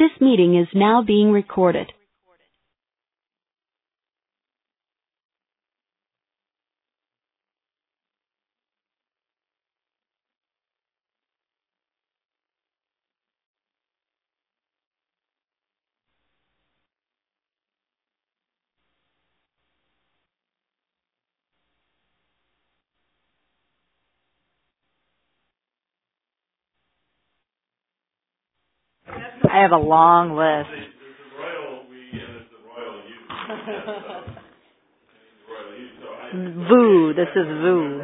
This meeting is now being recorded. I have a long list. VOO. This is VOO.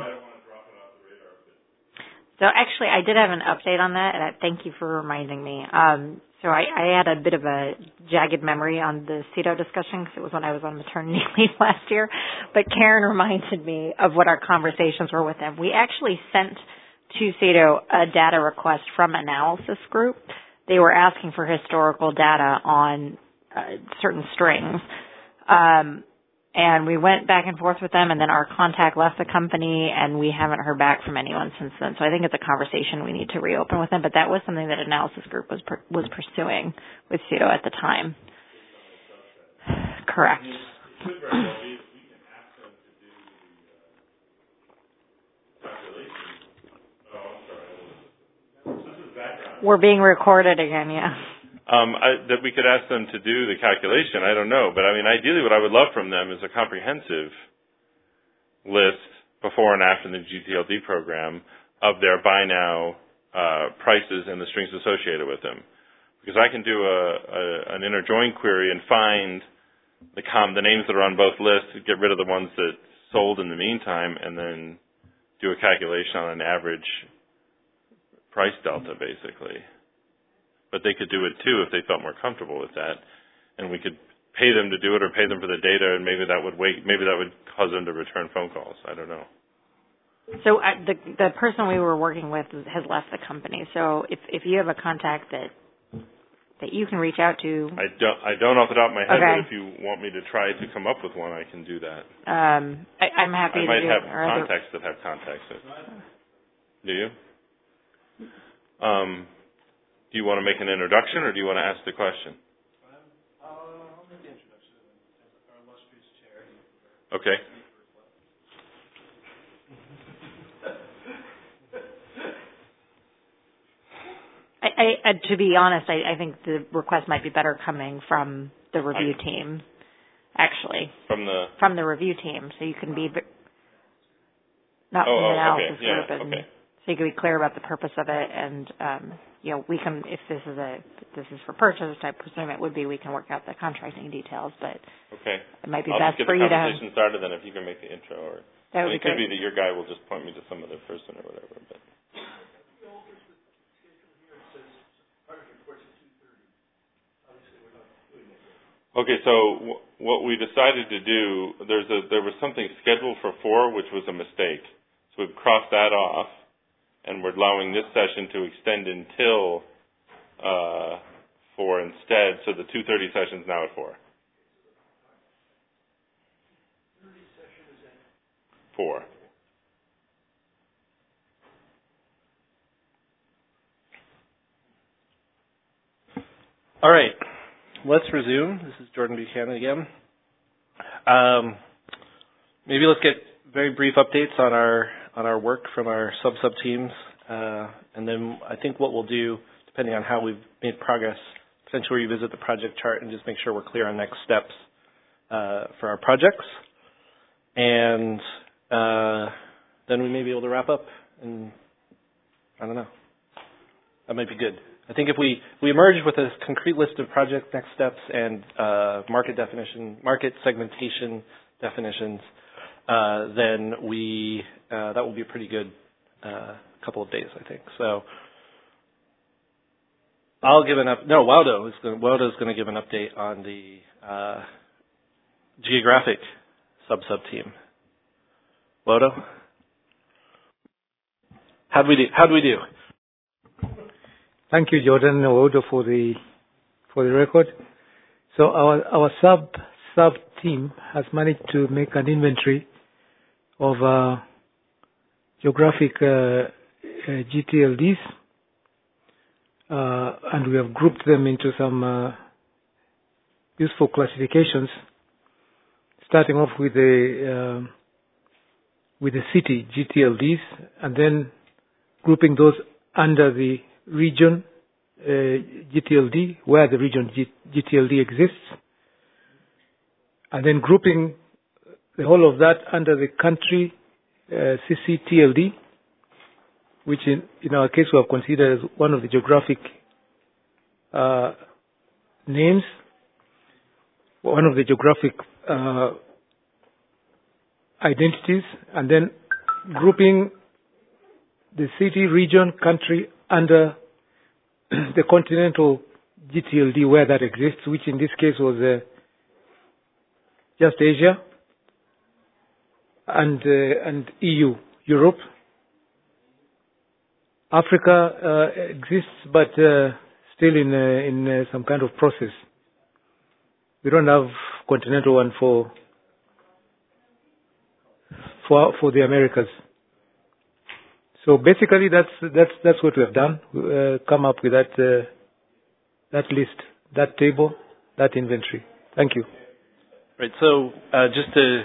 So actually, I did have an update on that, and thank you for reminding me. So I had a bit of a jagged memory on the CETO discussion because it was when I was on maternity leave last year. But Karen reminded me of what our conversations were with them. We actually sent to CETO a data request from Analysis Group. They were asking for historical data on certain strings. And we went back and forth with them, and then our contact left the company, and we haven't heard back from anyone since then. So I think it's a conversation we need to reopen with them, but that was something that Analysis Group was pursuing with CETO at the time. Correct. We're being recorded again, yeah. That we could ask them to do the calculation, I don't know. But, I mean, ideally what I would love from them is a comprehensive list before and after the GTLD program of their buy now prices and the strings associated with them. Because I can do an inner join query and find the names that are on both lists, get rid of the ones that sold in the meantime, and then do a calculation on an average price delta, basically. But they could do it too if they felt more comfortable with that, and we could pay them to do it or pay them for the data, and maybe that would cause them to return phone calls. I don't know. So the person we were working with has left the company. So if you have a contact that you can reach out to, I don't off the top of my head, okay. But if you want me to try to come up with one, I can do that. I'm happy to do it. I might have contacts that have contacts. Do you? Do you want to make an introduction, or do you want to ask the question? I'll make the introduction. Our illustrious chair. Okay. To be honest, I think the request might be better coming from the review team, actually. From the review team, so you can be not from the analysis group, and so you can be clear about the purpose of it, and we can, if this is for purchase, I presume it would be, we can work out the contracting details, but it might be best for you to have. I'll just get the conversation started then if you can make the intro, or that would be it could be that your guy will just point me to some other person or whatever. But. Okay, so what we decided to do, there was something scheduled for 4, which was a mistake. So we've crossed that off, and we're allowing this session to extend until 4 instead. So the 2:30 session is now at 4. 4. All right. Let's resume. This is Jordan Buchanan again. Maybe let's get very brief updates on our work from our sub teams, and then I think what we'll do, depending on how we've made progress, potentially revisit the project chart and just make sure we're clear on next steps for our projects, and then we may be able to wrap up. And I don't know. That might be good. I think if we emerge with a concrete list of project next steps and market segmentation definitions, then that will be a pretty good couple of days, I think. So I'll give Waldo is going to give an update on the geographic sub team. Waldo, how'd we do? Thank you, Jordan, Waldo, for the record. So our sub team has managed to make an inventory of geographic GTLDs and we have grouped them into some useful classifications, starting off with the city GTLDs, and then grouping those under the region GTLD, where the region GTLD exists, and then grouping the whole of that under the country CCTLD, which in our case we have considered as one of the geographic names, one of the geographic identities, and then grouping the city, region, country under the continental GTLD where that exists, which in this case was just Asia and EU, Europe. Africa exists, but still in some kind of process. We don't have continental one for the Americas. So basically, that's what we have done. Come up with that list, that table, that inventory. Thank you. Right. So just to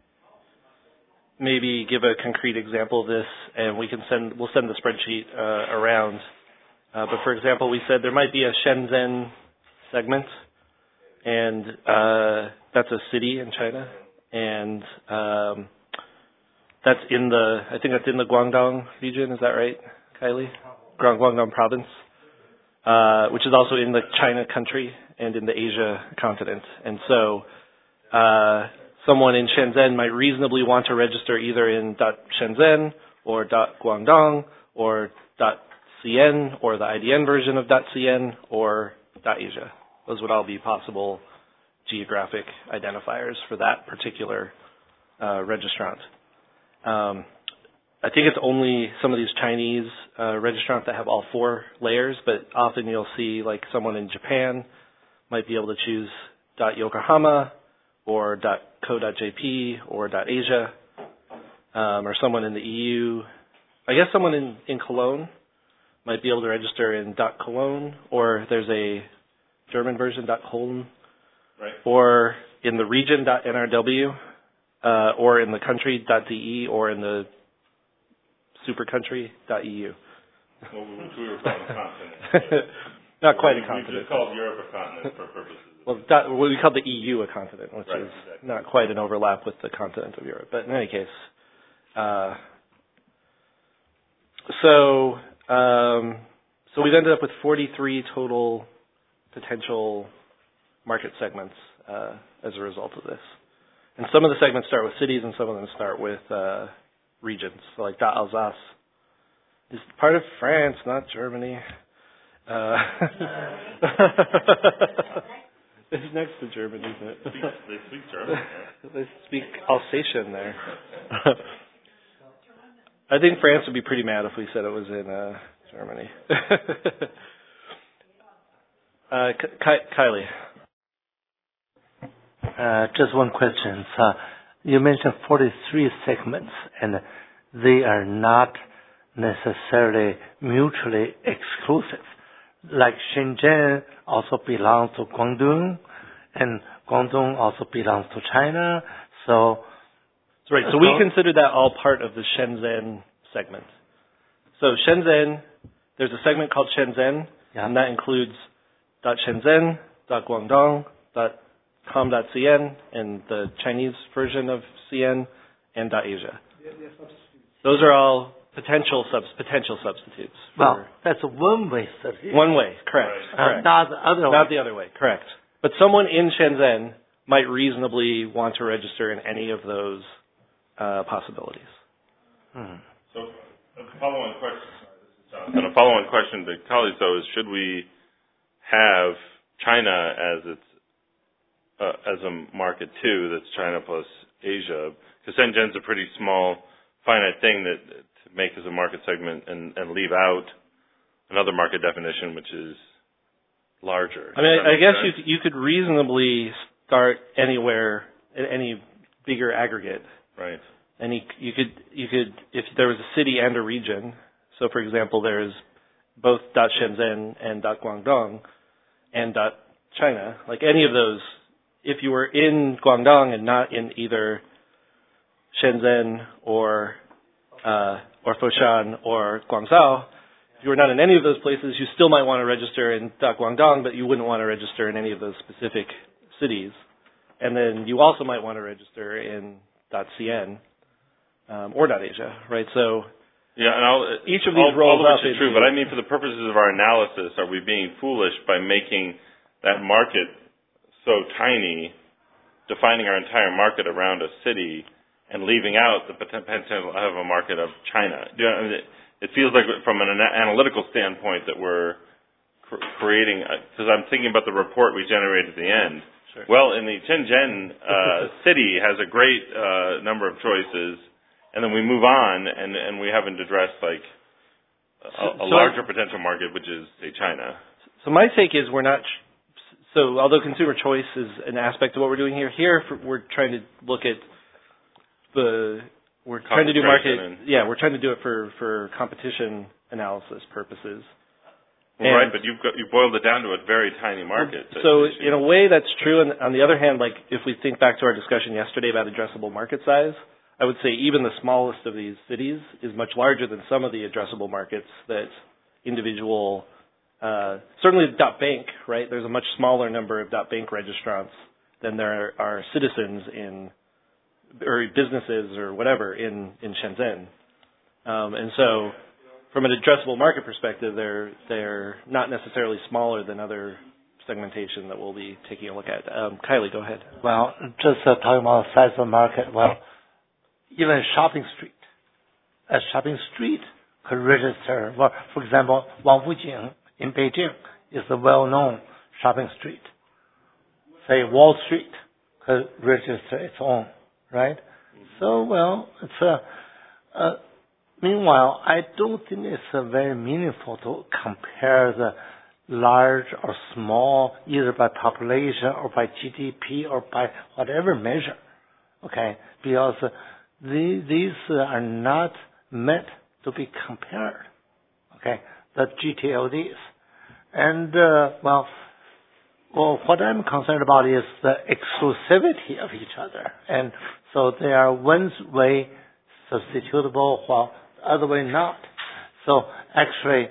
maybe give a concrete example of this, and we'll send the spreadsheet around. But for example, we said there might be a Shenzhen segment, and that's a city in China, and I think that's in the Guangdong region. Is that right, Kylie? Guangdong province, which is also in the China country and in the Asia continent. And so someone in Shenzhen might reasonably want to register either in .Shenzhen or .Guangdong or .cn or the IDN version of .cn or .Asia. Those would all be possible geographic identifiers for that particular registrant. I think it's only some of these Chinese registrants that have all 4 layers, but often you'll see like someone in Japan might be able to choose .Yokohama or .co.jp or .asia, or someone in the EU. I guess someone in Cologne might be able to register in .Cologne, or there's a German version .Holm, right. Or in the region .nrw. Or in the country .de, or in the super country .eu. Well, which we were calling a continent. Not quite a continent. We just called Europe a continent for purposes. Well, we called the EU a continent, which right, is exactly. not quite an overlap with the continent of Europe. But in any case, so we've ended up with 43 total potential market segments as a result of this. And some of the segments start with cities, and some of them start with regions. So like Alsace is part of France, not Germany. It's next to Germany, isn't it? They speak German. They speak Alsatian there. I think France would be pretty mad if we said it was in Germany. Kylie. Just one question. You mentioned 43 segments, and they are not necessarily mutually exclusive. Like Shenzhen also belongs to Guangdong, and Guangdong also belongs to China. So, right. So we consider that all part of the Shenzhen segment. So Shenzhen, there's a segment called Shenzhen, and that includes .Shenzhen, .Guangdong, .com.cn, and the Chinese version of CN, and .Asia. Those are all potential substitutes. Well, that's a one-way substitute. One way, correct. Correct. Not the other way. Not the other way, correct. But someone in Shenzhen might reasonably want to register in any of those possibilities. So a follow-on question. This is Jonathan. A follow-on question to colleagues, though, is should we have China as a market too? That's China plus Asia, because Shenzhen's a pretty small, finite thing that to make as a market segment and leave out another market definition, which is larger. I mean, I guess you could reasonably start anywhere in any bigger aggregate. Right. And you could if there was a city and a region. So, for example, there's both .Shenzhen and .Guangdong and .China, like any of those, if you were in Guangdong and not in either Shenzhen or Foshan or Guangzhou, if you were not in any of those places, you still might want to register in Guangdong, but you wouldn't want to register in any of those specific cities. And then you also might want to register in .cn or .asia, right? So yeah, and each of these rolls up. All of which is true, but I mean, for the purposes of our analysis, are we being foolish by making that market so tiny, defining our entire market around a city, and leaving out the potential of a market of China? I mean, it feels like from an analytical standpoint that we're creating, because I'm thinking about the report we generated at the end. Sure. Well, in the Shenzhen city has a great number of choices, and then we move on, and we haven't addressed like a larger potential market, which is, say, China. So my take is we're not. So although consumer choice is an aspect of what we're doing here, we're trying to look at we're trying to do market. We're trying to do it for competition analysis purposes. Well, right, but you boiled it down to a very tiny market. So in a way, that's true. And on the other hand, like if we think back to our discussion yesterday about addressable market size, I would say even the smallest of these cities is much larger than some of the addressable markets that individual. Certainly .bank, right? There's a much smaller number of .bank registrants than there are citizens in or businesses or whatever in Shenzhen. And so from an addressable market perspective, they're not necessarily smaller than other segmentation that we'll be taking a look at. Kylie, go ahead. Well, just talking about the size of the market, well, even shopping street. A shopping street could register, well, for example, Wangfujing in Beijing is a well-known shopping street. Say Wall Street could register its own, right? So, well, it's meanwhile, I don't think it's very meaningful to compare the large or small either by population or by GDP or by whatever measure, okay? Because these are not meant to be compared, okay? The GTLDs. And, well, what I'm concerned about is the exclusivity of each other. And so they are one way substitutable while the other way not. So actually,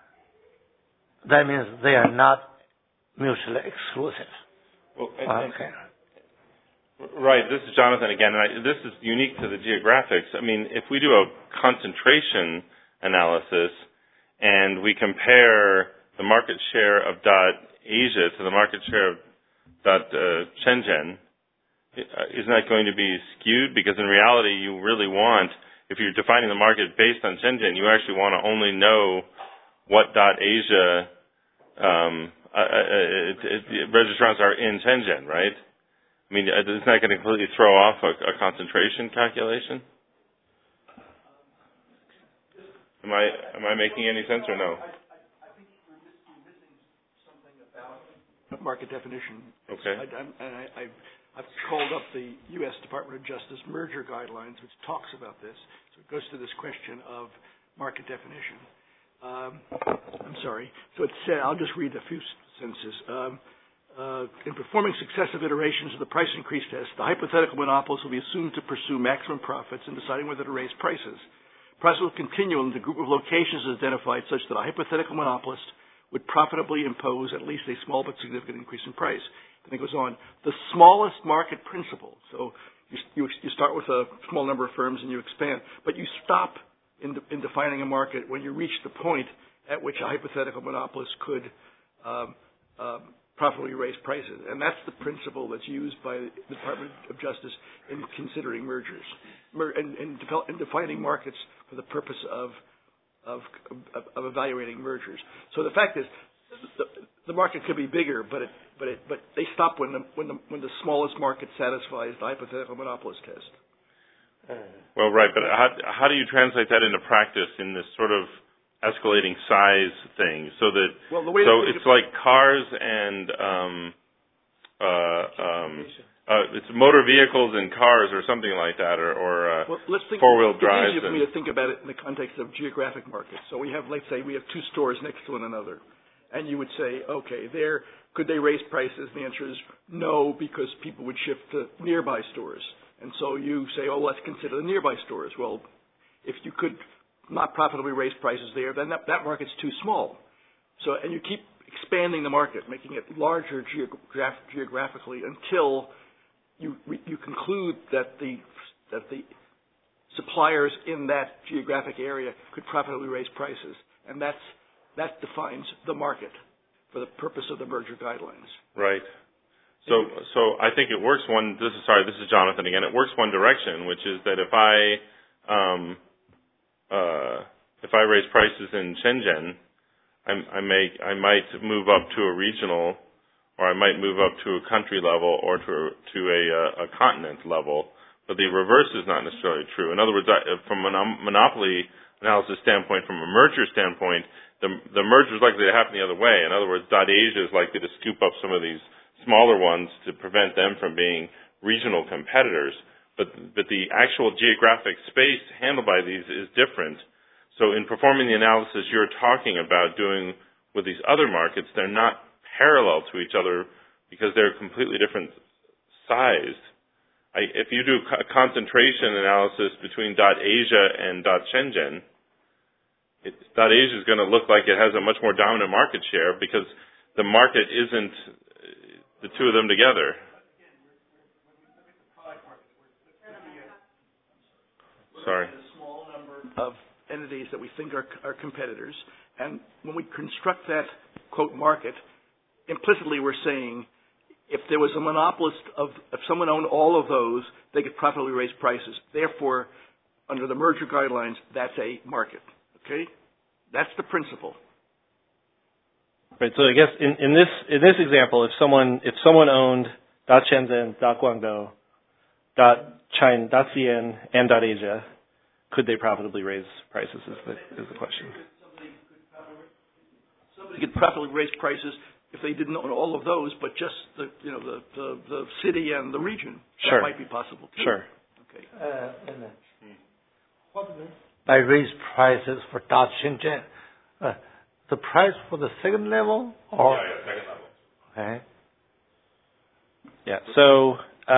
that means they are not mutually exclusive. Well, okay. Right. This is Jonathan again. And this is unique to the geographics. I mean, if we do a concentration analysis and we compare the market share of .Asia to the market share of .Shenzhen, isn't that going to be skewed? Because in reality, you really want, if you're defining the market based on Shenzhen, you actually want to only know what .Asia registrants are in Shenzhen, right? I mean, isn't that going to completely throw off a concentration calculation? Am I making any sense or no? I think you're missing something about market definition. Okay. I've called up the U.S. Department of Justice merger guidelines, which talks about this. So it goes to this question of market definition. I'm sorry. So it said, I'll just read a few sentences. In performing successive iterations of the price increase test, the hypothetical monopolist will be assumed to pursue maximum profits in deciding whether to raise prices. Prices will continue in the group of locations identified such that a hypothetical monopolist would profitably impose at least a small but significant increase in price. Then it goes on. The smallest market principle. So you start with a small number of firms and you expand, but you stop in defining a market when you reach the point at which a hypothetical monopolist could profitably raise prices. And that's the principle that's used by the Department of Justice in considering mergers and defining markets for the purpose of evaluating mergers. So the fact is, the market could be bigger, but they stop when the smallest market satisfies the hypothetical monopolist test. Well, right, but how do you translate that into practice in this sort of escalating size thing? So that it's like cars and it's motor vehicles and cars or something like that, or well, let's think four-wheel drives. It's easier for me to think about it in the context of geographic markets. So let's say we have two stores next to one another, and you would say, okay, could they raise prices? The answer is no, because people would shift to nearby stores. And so you say, oh, let's consider the nearby stores. Well, if you could not profitably raise prices there, then that market's too small. So, and you keep expanding the market, making it larger geographically until you conclude that the suppliers in that geographic area could profitably raise prices, and that defines the market for the purpose of the merger guidelines. Right. So I think it works this is Jonathan again. It works one direction, which is that if I raise prices in Shenzhen, I might move up to a regional, or I might move up to a country level, or to a continent level. But the reverse is not necessarily true. In other words, from a monopoly analysis standpoint, from a merger standpoint, the merger is likely to happen the other way. In other words, .Asia is likely to scoop up some of these smaller ones to prevent them from being regional competitors. But the actual geographic space handled by these is different. So in performing the analysis you're talking about doing with these other markets, they're not parallel to each other because they're completely different sized. If you do a concentration analysis between .Asia and .Shenzhen, .Asia is going to look like it has a much more dominant market share because the market isn't the two of them together. Sorry. A small number of entities that we think are competitors, and when we construct that quote market, implicitly we're saying if there was a monopolist if someone owned all of those, they could profitably raise prices. Therefore, under the merger guidelines, that's a market. Okay, that's the principle. Right. So I guess in this example, if someone owned .Shenzhen, .Guangdou, .China, .CN, and .Asia, could they profitably raise prices? Is the question. Somebody could profitably raise prices if they didn't own all of those, but just the city and the region. Sure. That might be possible too. Sure. Okay. By raise prices for .Shenzhen, the price for the second level, or second level. Okay. Yeah. So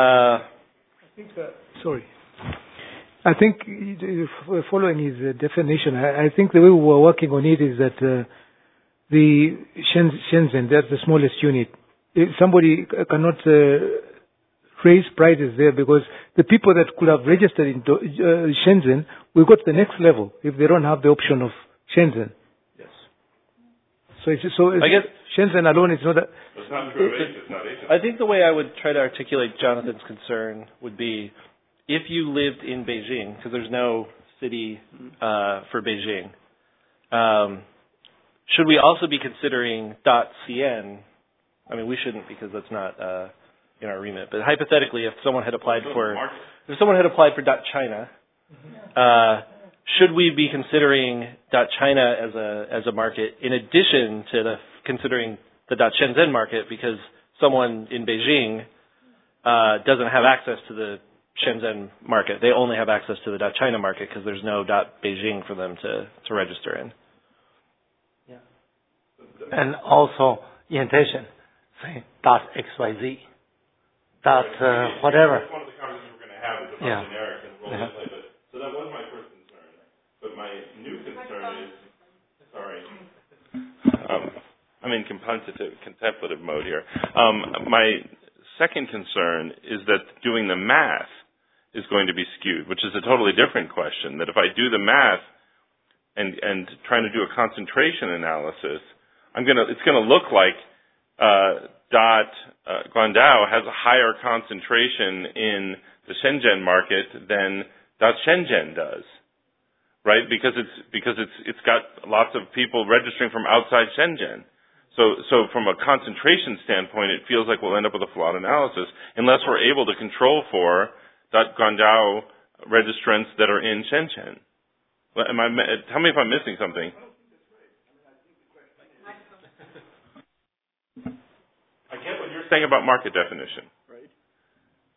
I think following his definition, I think the way we were working on it is that the Shenzhen, that's the smallest unit. If somebody cannot raise prices there because the people that could have registered in Shenzhen will go to the next level if they don't have the option of Shenzhen. Yes. So I guess Shenzhen alone is not. It's not true. It's not Asia. I think the way I would try to articulate Jonathan's concern would be if you lived in Beijing, because there's no city for Beijing. Should we also be considering .CN? I mean, we shouldn't because that's not in our remit. But hypothetically, if someone had applied for .China, should we be considering .China as a market in addition to considering the .Shenzhen market because someone in Beijing doesn't have access to the Shenzhen market? They only have access to the .China market because there's no .Beijing for them to register in. Yeah. And also, in addition, say .xyz, whatever. That's one of the conversations we're going to have is about generic and role play. So that was my first concern. But my new concern is, I'm in contemplative mode here. My second concern is that doing the math is going to be skewed, which is a totally different question. That if I do the math and trying to do a concentration analysis, it's going to look like Guangdou has a higher concentration in the Shenzhen market than .Shenzhen does, right? Because it's got lots of people registering from outside Shenzhen. So from a concentration standpoint, it feels like we'll end up with a flawed analysis unless we're able to control for Guangdou registrants that are in Shenzhen. Tell me if I'm missing something. I get what you're saying about market definition. Right.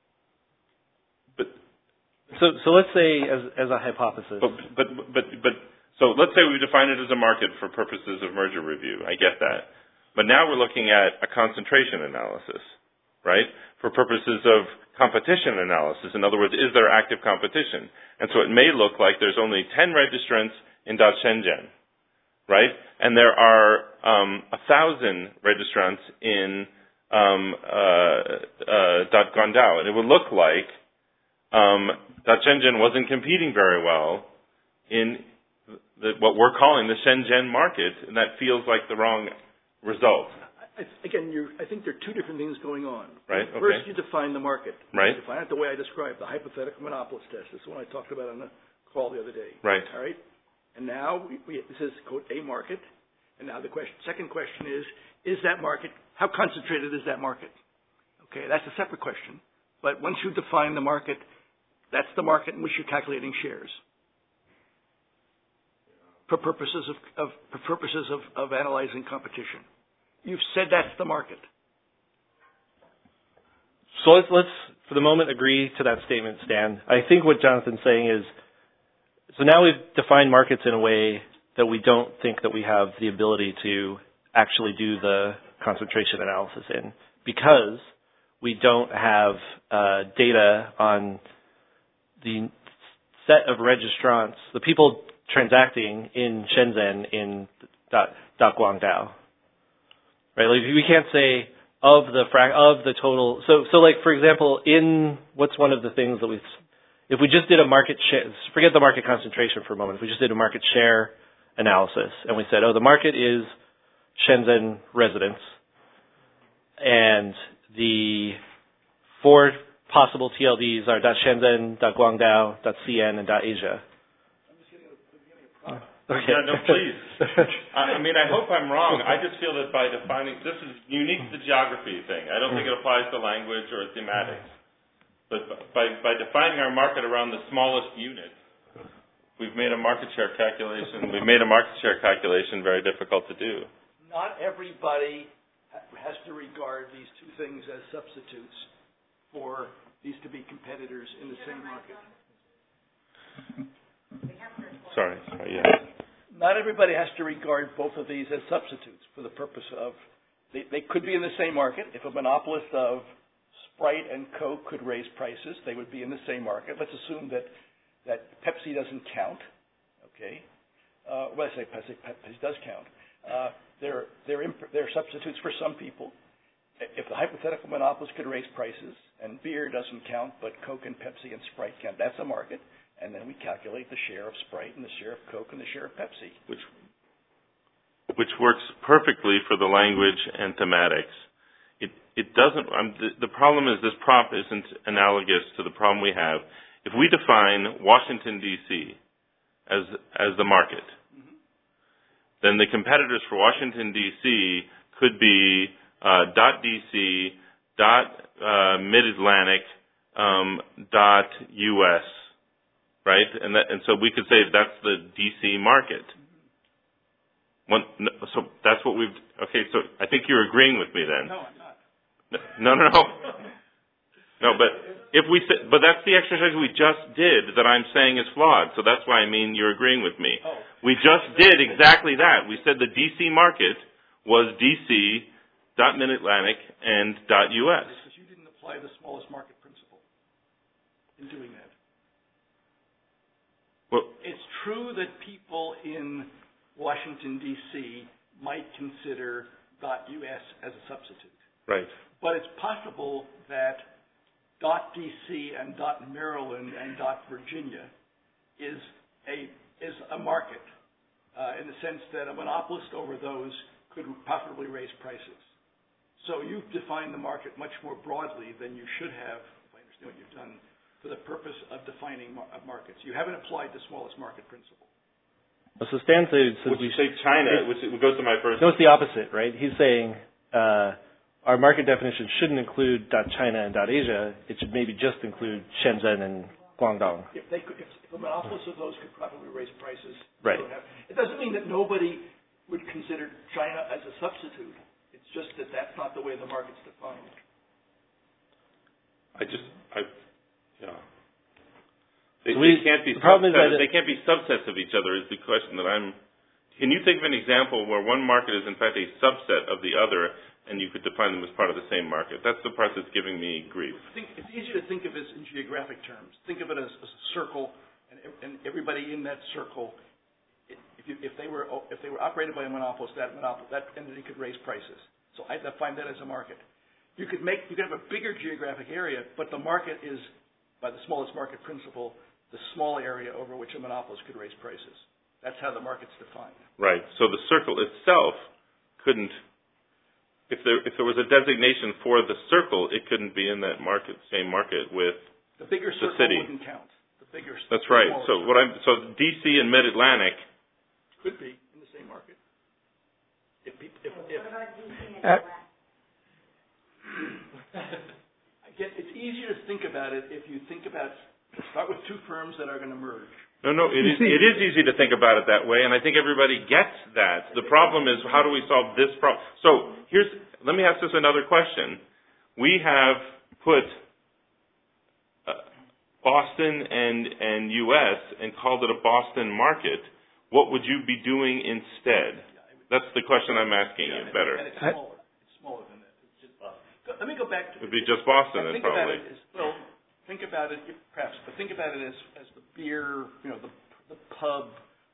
So let's say as a hypothesis. But so let's say we define it as a market for purposes of merger review. I get that. But now we're looking at a concentration analysis, right? For purposes of competition analysis. In other words, is there active competition? And so it may look like there's only 10 registrants in Shenzhen, right? And there are 1,000 registrants in Guangdao. And it would look like Shenzhen wasn't competing very well in what we're calling the Shenzhen market, and that feels like the wrong result. Again, I think there are two different things going on. Right. Okay. First, you define the market. Right. You define it the way I described, the hypothetical monopolist test. This is one I talked about on the call the other day. Right. All right. And now this is quote a market. And now the second question is that market, how concentrated is that market? Okay, that's a separate question. But once you define the market, that's the market in which you're calculating shares for purposes of analyzing competition. You've said that's the market. So let's for the moment agree to that statement, Stan. I think what Jonathan's saying is, so now we've defined markets in a way that we don't think that we have the ability to actually do the concentration analysis in, because we don't have data on the set of registrants, the people transacting in Shenzhen in Guangdao. Right, like we can't say of the total. So like for example, what's one of the things that if we just did a market share, forget the market concentration for a moment. If we just did a market share analysis and we said, the market is Shenzhen residents, and the 4 possible TLDs are .Shenzhen, .Guangdao, .CN, and .Asia. Okay. Yeah, no, please. I mean, I hope I'm wrong. I just feel that by defining, this is unique to the geography thing. I don't think it applies to language or thematics. But by defining our market around the smallest unit, we've made a market share calculation. We've made a market share calculation very difficult to do. Not everybody has to regard these two things as substitutes for these to be competitors in the same market. Sorry, yeah. Not everybody has to regard both of these as substitutes for the purpose of, they could be in the same market. If a monopolist of Sprite and Coke could raise prices, they would be in the same market. Let's assume that Pepsi doesn't count, okay? Well, I say Pepsi does count. They're substitutes for some people. If the hypothetical monopolist could raise prices and beer doesn't count, but Coke and Pepsi and Sprite count, that's a market. And then we calculate the share of Sprite and the share of Coke and the share of Pepsi. Which works perfectly for the language and thematics. It doesn't, the problem is this prop isn't analogous to the problem we have. If we define Washington, D.C. as the market, then the competitors for Washington, D.C. could be .DC, Mid-Atlantic, .US. Right, and so we could say that's the DC market. So that's what we've. Okay, so I think you're agreeing with me then. No, I'm not. No. No, but but that's the exercise we just did that I'm saying is flawed. So that's why I mean you're agreeing with me. Oh. We just did exactly that. We said the DC market was DC, Mid-Atlantic, and .US. Because you didn't apply the smallest market principle in doing that. Well, it's true that people in Washington, D.C. might consider .US as a substitute. Right. But it's possible that .DC and .Maryland and .Virginia is a market in the sense that a monopolist over those could possibly raise prices. So you've defined the market much more broadly than you should have, if I understand what you've done, for the purpose of defining markets. You haven't applied the smallest market principle. So Stan says we say China, which goes to my first. No, it's the opposite, right? He's saying our market definition shouldn't include .China and .Asia. It should maybe just include Shenzhen and Guangdong. If a monopolist of those could probably raise prices, right? It doesn't mean that nobody would consider China as a substitute. It's just that that's not the way the market's defined. Yeah. They can't be they can't be subsets of each other is the question that I'm. Can you think of an example where one market is in fact a subset of the other, and you could define them as part of the same market? That's the part that's giving me grief. It's easy to think of it in geographic terms. Think of it as a circle, and everybody in that circle. If they were operated by a monopolist, that entity could raise prices. So I define that as a market. You could have a bigger geographic area, but the market is, by the smallest market principle, the small area over which a monopolist could raise prices. That's how the market's defined. Right. So the circle itself couldn't. If there was a designation for the circle, it couldn't be in that same market with the bigger circle city. Wouldn't count. The bigger. That's right. So DC and Mid Atlantic could be in the same market. Again, it's easier to think about it if you start with two firms that are going to merge. No, it is easy to think about it that way, and I think everybody gets that. The problem is, how do we solve this problem? So let me ask this another question. We have put Boston and U.S. and called it a Boston market. What would you be doing instead? That's the question I'm asking you better. And it's smaller than that. It's just Boston. Let me go back to... It would be just Boston then, probably. Think about it, perhaps, but think about it as the beer, the pub,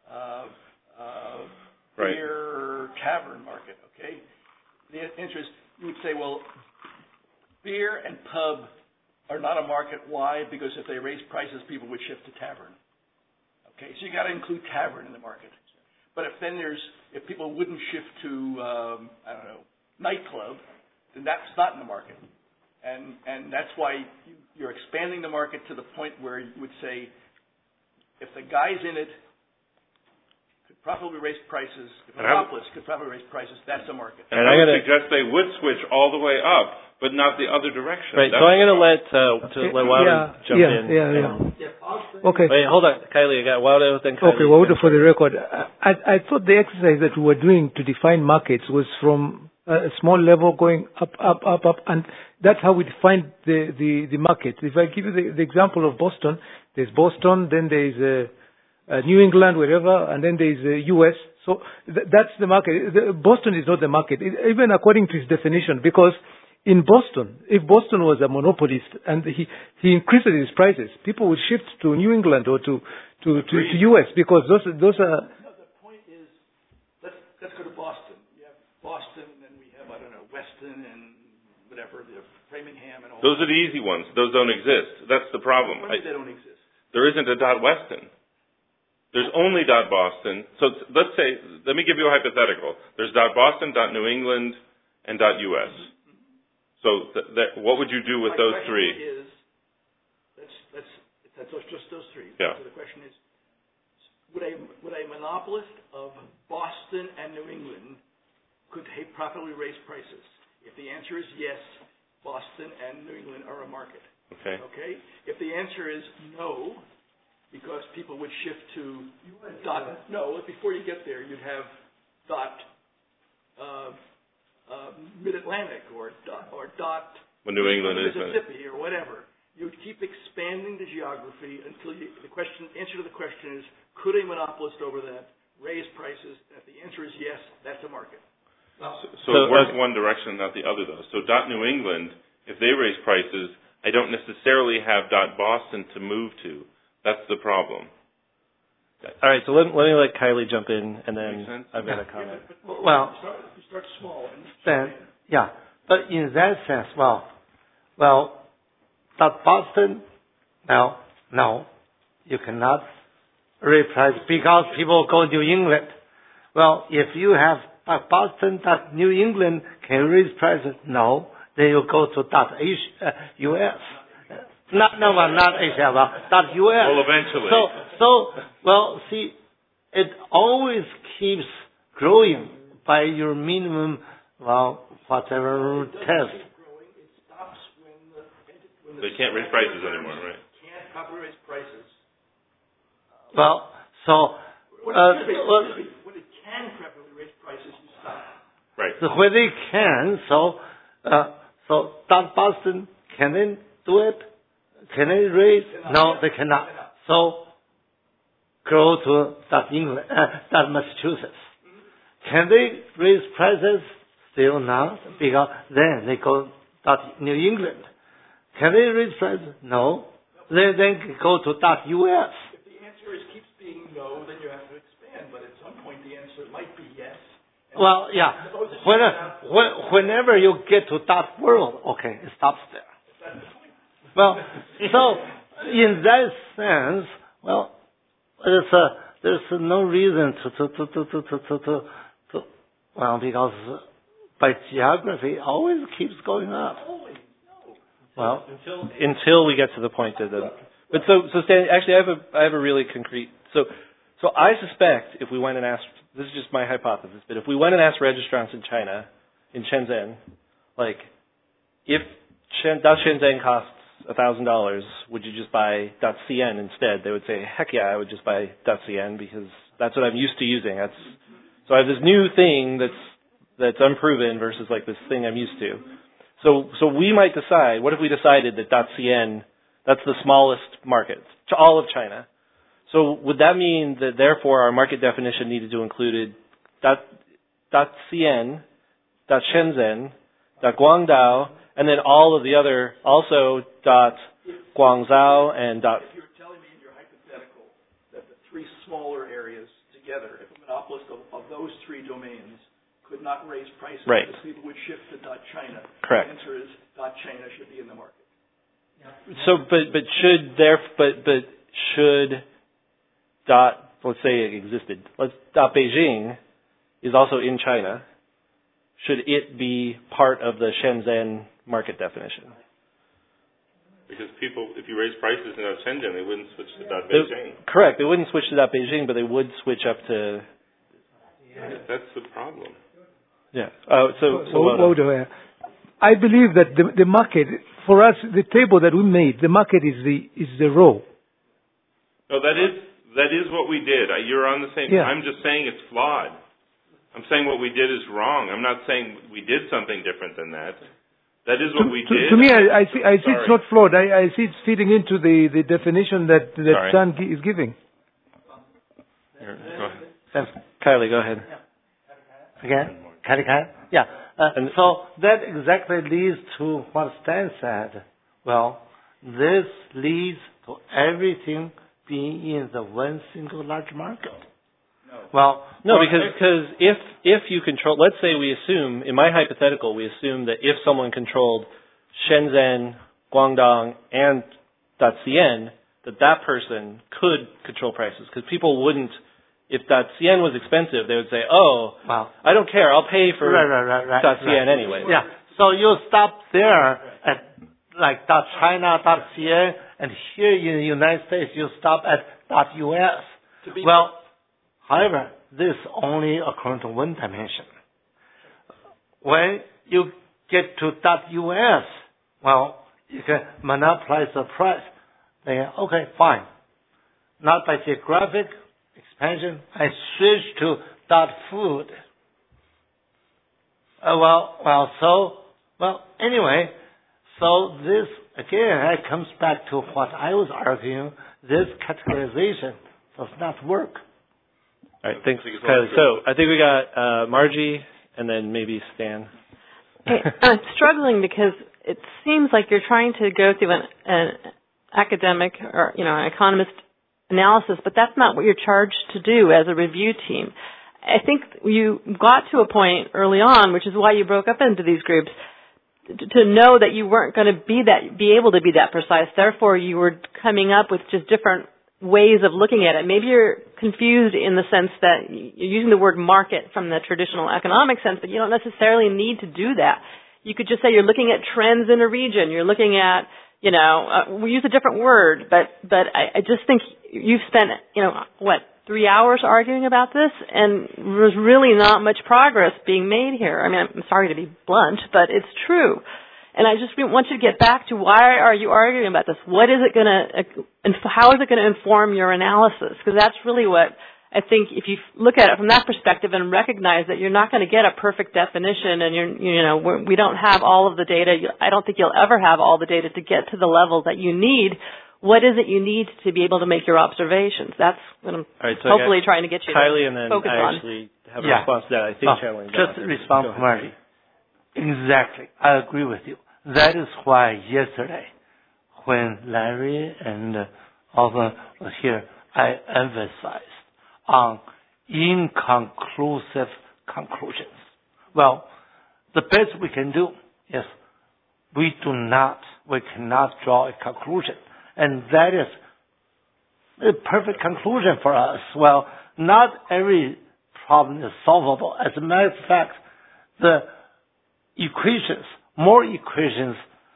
beer tavern market, okay? The answer is, you would say, well, beer and pub are not a market. Why? Because if they raise prices, people would shift to tavern. Okay, so you got to include tavern in the market. But if people wouldn't shift to, nightclub, then that's not in the market. And that's why you're expanding the market to the point where you would say, if the guys in it could probably raise prices, if a monopolist could probably raise prices, that's a market. And I would suggest they would switch all the way up, but not the other direction. Right. So I'm going to let Wilder jump in. Yeah. Okay. Wait, hold on, Kylie. I got Wilder, then Kylie. Okay, Wilder for the record. I thought the exercise that we were doing to define markets was from a small level going up, and that's how we define the market. If I give you the example of Boston, there's Boston, then there's New England, wherever, and then there's U.S. So that's the market. Boston is not the market, even according to his definition, because in Boston, if Boston was a monopolist and he increases his prices, people would shift to New England or to U.S. because those are. No, the point is, let's go to Boston. You have Boston, and we have Weston and whatever, the Framingham and all. Those are the easy ones. Those don't exist. That's the problem. They don't exist. There isn't a .Weston. There's only .Boston. So let's say, let me give you a hypothetical. There's .Boston, .New England, and .US. So what would you do with those three? That's just those three. Yeah. So the question is, would a monopolist of Boston and New England could properly raise prices? If the answer is yes, Boston and New England are a market. Okay. Okay? If the answer is no, because people would shift to before you get there, you'd have Mid-Atlantic or New England is Mississippi or whatever. You would keep expanding the geography until answer to the question is, could a monopolist over that raise prices? And if the answer is yes, that's a market. So it works one direction, not the other, though. So New England, if they raise prices, I don't necessarily have Boston to move to. That's the problem. All right, so let me let Kylie jump in, and then I've got a comment. Well, you start small. But in that sense, Boston, no, you cannot raise price because people go to New England. Well, if you have Boston, New England can raise prices, no, then you go to U.S. Not Asia, but U.S. Well, eventually. See, it always keeps growing by your minimum, whatever test. It stops when they can't raise prices anymore, right? Can't properly raise prices. When it can properly raise prices, you stop. Right. So when they can, Boston, can they do it? Can they raise? No, they cannot. So go to England, Massachusetts. Can they raise prices? Still not, because then they go New England. Can they raise prices? No. They then go to .US. If the answer keeps being no, then you have to expand. But at some point, the answer might be yes. Well, yeah. Whenever you get to .world, okay, it stops there. Well, so in that sense, well, there's no reason to well, because by geography, it always keeps going up. Well, until we get to the point of the. But so Stan, actually, I have a really concrete. So I suspect if we went and asked, this is just my hypothesis, but if we went and asked registrants in China, in Shenzhen, like, if Shenzhen costs $1,000, would you just buy .cn instead? They would say, heck yeah, I would just buy .cn because that's what I'm used to using. So I have this new thing that's unproven versus like this thing I'm used to. So we might decide, what if we decided that .cn, that's the smallest market to all of China. So would that mean that therefore our market definition needed to include .cn, .shenzhen, .guangdao, and then all of the other, also .guangzhou and If you're telling me in your hypothetical that the three smaller areas together, if a monopolist of those three domains could not raise prices, right, because people would shift to .China. Correct. The answer is .China should be in the market. So, but should let's say it existed. Beijing is also in China. Should it be part of the Shenzhen market definition? Because people, if you raise prices in Shenzhen, they wouldn't switch to Beijing. Correct. They wouldn't switch to Beijing, but they would switch up to. Yeah, that's the problem. Yeah. I believe that the market, for us, the table that we made, the market is the raw. No, that is what we did. You're on the same. Yeah. I'm just saying it's flawed. I'm saying what we did is wrong. I'm not saying we did something different than that. That is what we did. To me, I see it's not flawed. I see it's fitting into the definition that Stan is giving. Here, go ahead. Kylie, go ahead. Again? Kylie? Yeah. And so that exactly leads to what Stan said. Well, this leads to everything being in the one single large market. Well, no, because if you control, let's say we assume, in my hypothetical, we assume that if someone controlled Shenzhen, Guangdong, and .cn, that person could control prices, because people wouldn't. If .cn was expensive, they would say, "Oh, wow, I don't care. I'll pay for .cn anyway." Yeah. So you stop there at like .china, .cn, and here in the United States you stop at .us. Well. However, this only according to one dimension. When you get to .us, well, you can monopolize the price. Then, okay, fine. Not by geographic expansion. I switch to .food. Anyway, so this, again, it comes back to what I was arguing. This categorization does not work. All right, thanks. So I think we got Margie and then maybe Stan. I'm struggling because it seems like you're trying to go through an academic or an economist analysis, but that's not what you're charged to do as a review team. I think you got to a point early on, which is why you broke up into these groups, to know that you weren't going to be able to be that precise. Therefore, you were coming up with just different ways of looking at it. Maybe you're confused in the sense that you're using the word market from the traditional economic sense, but you don't necessarily need to do that. You could just say you're looking at trends in a region. You're looking at, we use a different word, but I just think you've spent, 3 hours arguing about this, and there's really not much progress being made here. I mean, I'm sorry to be blunt, but it's true. And I just want you to get back to why are you arguing about this? What is it going to, and how is it going to inform your analysis? Because that's really what I think. If you look at it from that perspective and recognize that you're not going to get a perfect definition, and we don't have all of the data. I don't think you'll ever have all the data to get to the level that you need. what is it you need to be able to make your observations? That's what I'm hopefully trying to get you Kylie, to and then focus I on. actually have a response to that. I think channeling just respond to Marty. Exactly. I agree with you. That is why yesterday, when Larry and Alvin was here, I emphasized on inconclusive conclusions. Well, the best we can do is we cannot draw a conclusion. And that is a perfect conclusion for us. Well, not every problem is solvable. As a matter of fact, the more equations,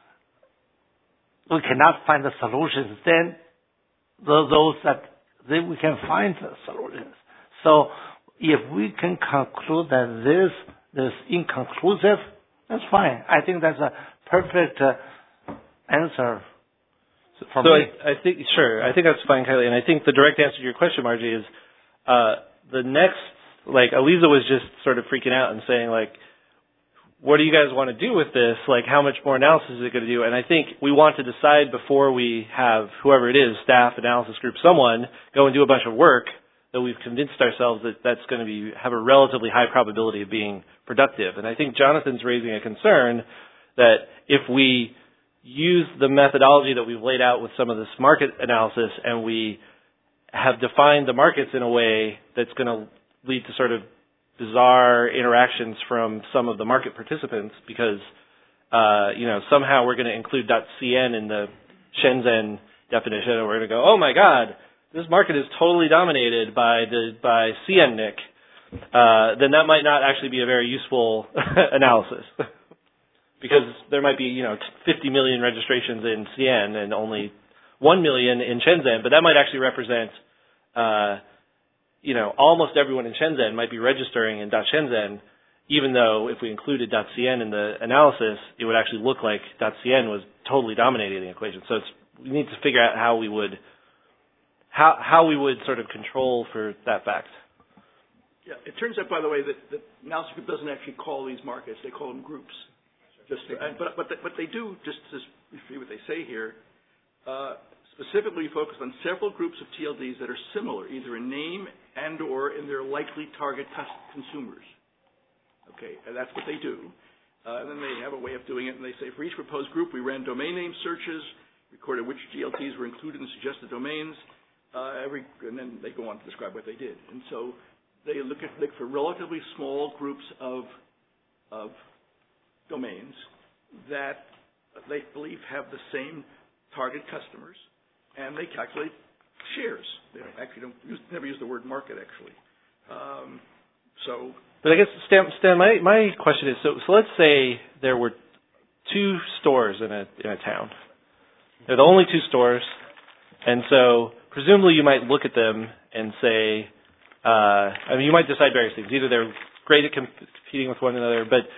we cannot find the solutions than those that we can find the solutions. So if we can conclude that this is inconclusive, that's fine. I think that's a perfect answer for me. I think that's fine, Kylie. And I think the direct answer to your question, Margie, is the next, like, Aliza was just sort of freaking out and saying, like, what do you guys want to do with this? Like, how much more analysis is it going to do? And I think we want to decide before we have whoever it is, staff, analysis group, someone, go and do a bunch of work that we've convinced ourselves that that's going to have a relatively high probability of being productive. And I think Jonathan's raising a concern that if we use the methodology that we've laid out with some of this market analysis and we have defined the markets in a way that's going to lead to sort of bizarre interactions from some of the market participants because, somehow we're going to include .cn in the Shenzhen definition and we're going to go, oh my God, this market is totally dominated by CNNIC, then that might not actually be a very useful analysis. Because there might be, 50 million registrations in CN and only 1 million in Shenzhen, but that might actually represent, almost everyone in Shenzhen might be registering in .shenzhen, even though if we included .cn in the analysis, it would actually look like .cn was totally dominating the equation. So we need to figure out how we would sort of control for that fact. Yeah, it turns out, by the way, that analysis group doesn't actually call these markets; they call them groups. But they do, just to see what they say here, specifically focus on several groups of TLDs that are similar, either in name and or in their likely target consumers. Okay, and that's what they do. And then they have a way of doing it, and they say, for each proposed group, we ran domain name searches, recorded which GLTs were included in suggested domains, and then they go on to describe what they did. And so they look for relatively small groups of domains that they believe have the same target customers, and they calculate shares. They actually never use the word market, actually. But I guess, Stan, my question is, so let's say there were 2 stores in a town. They're the only 2 stores, and so presumably you might look at them and say, you might decide various things. Either they're great at competing with one another, but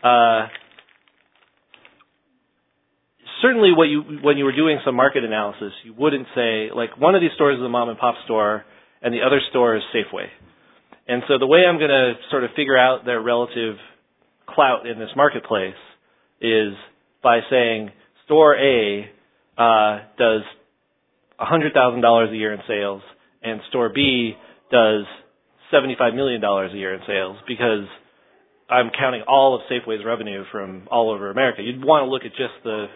certainly when you were doing some market analysis, you wouldn't say, like, one of these stores is a mom and pop store and the other store is Safeway. And so the way I'm going to sort of figure out their relative clout in this marketplace is by saying store A does $100,000 a year in sales and store B does $75 million a year in sales, because I'm counting all of Safeway's revenue from all over America. You'd want to look at just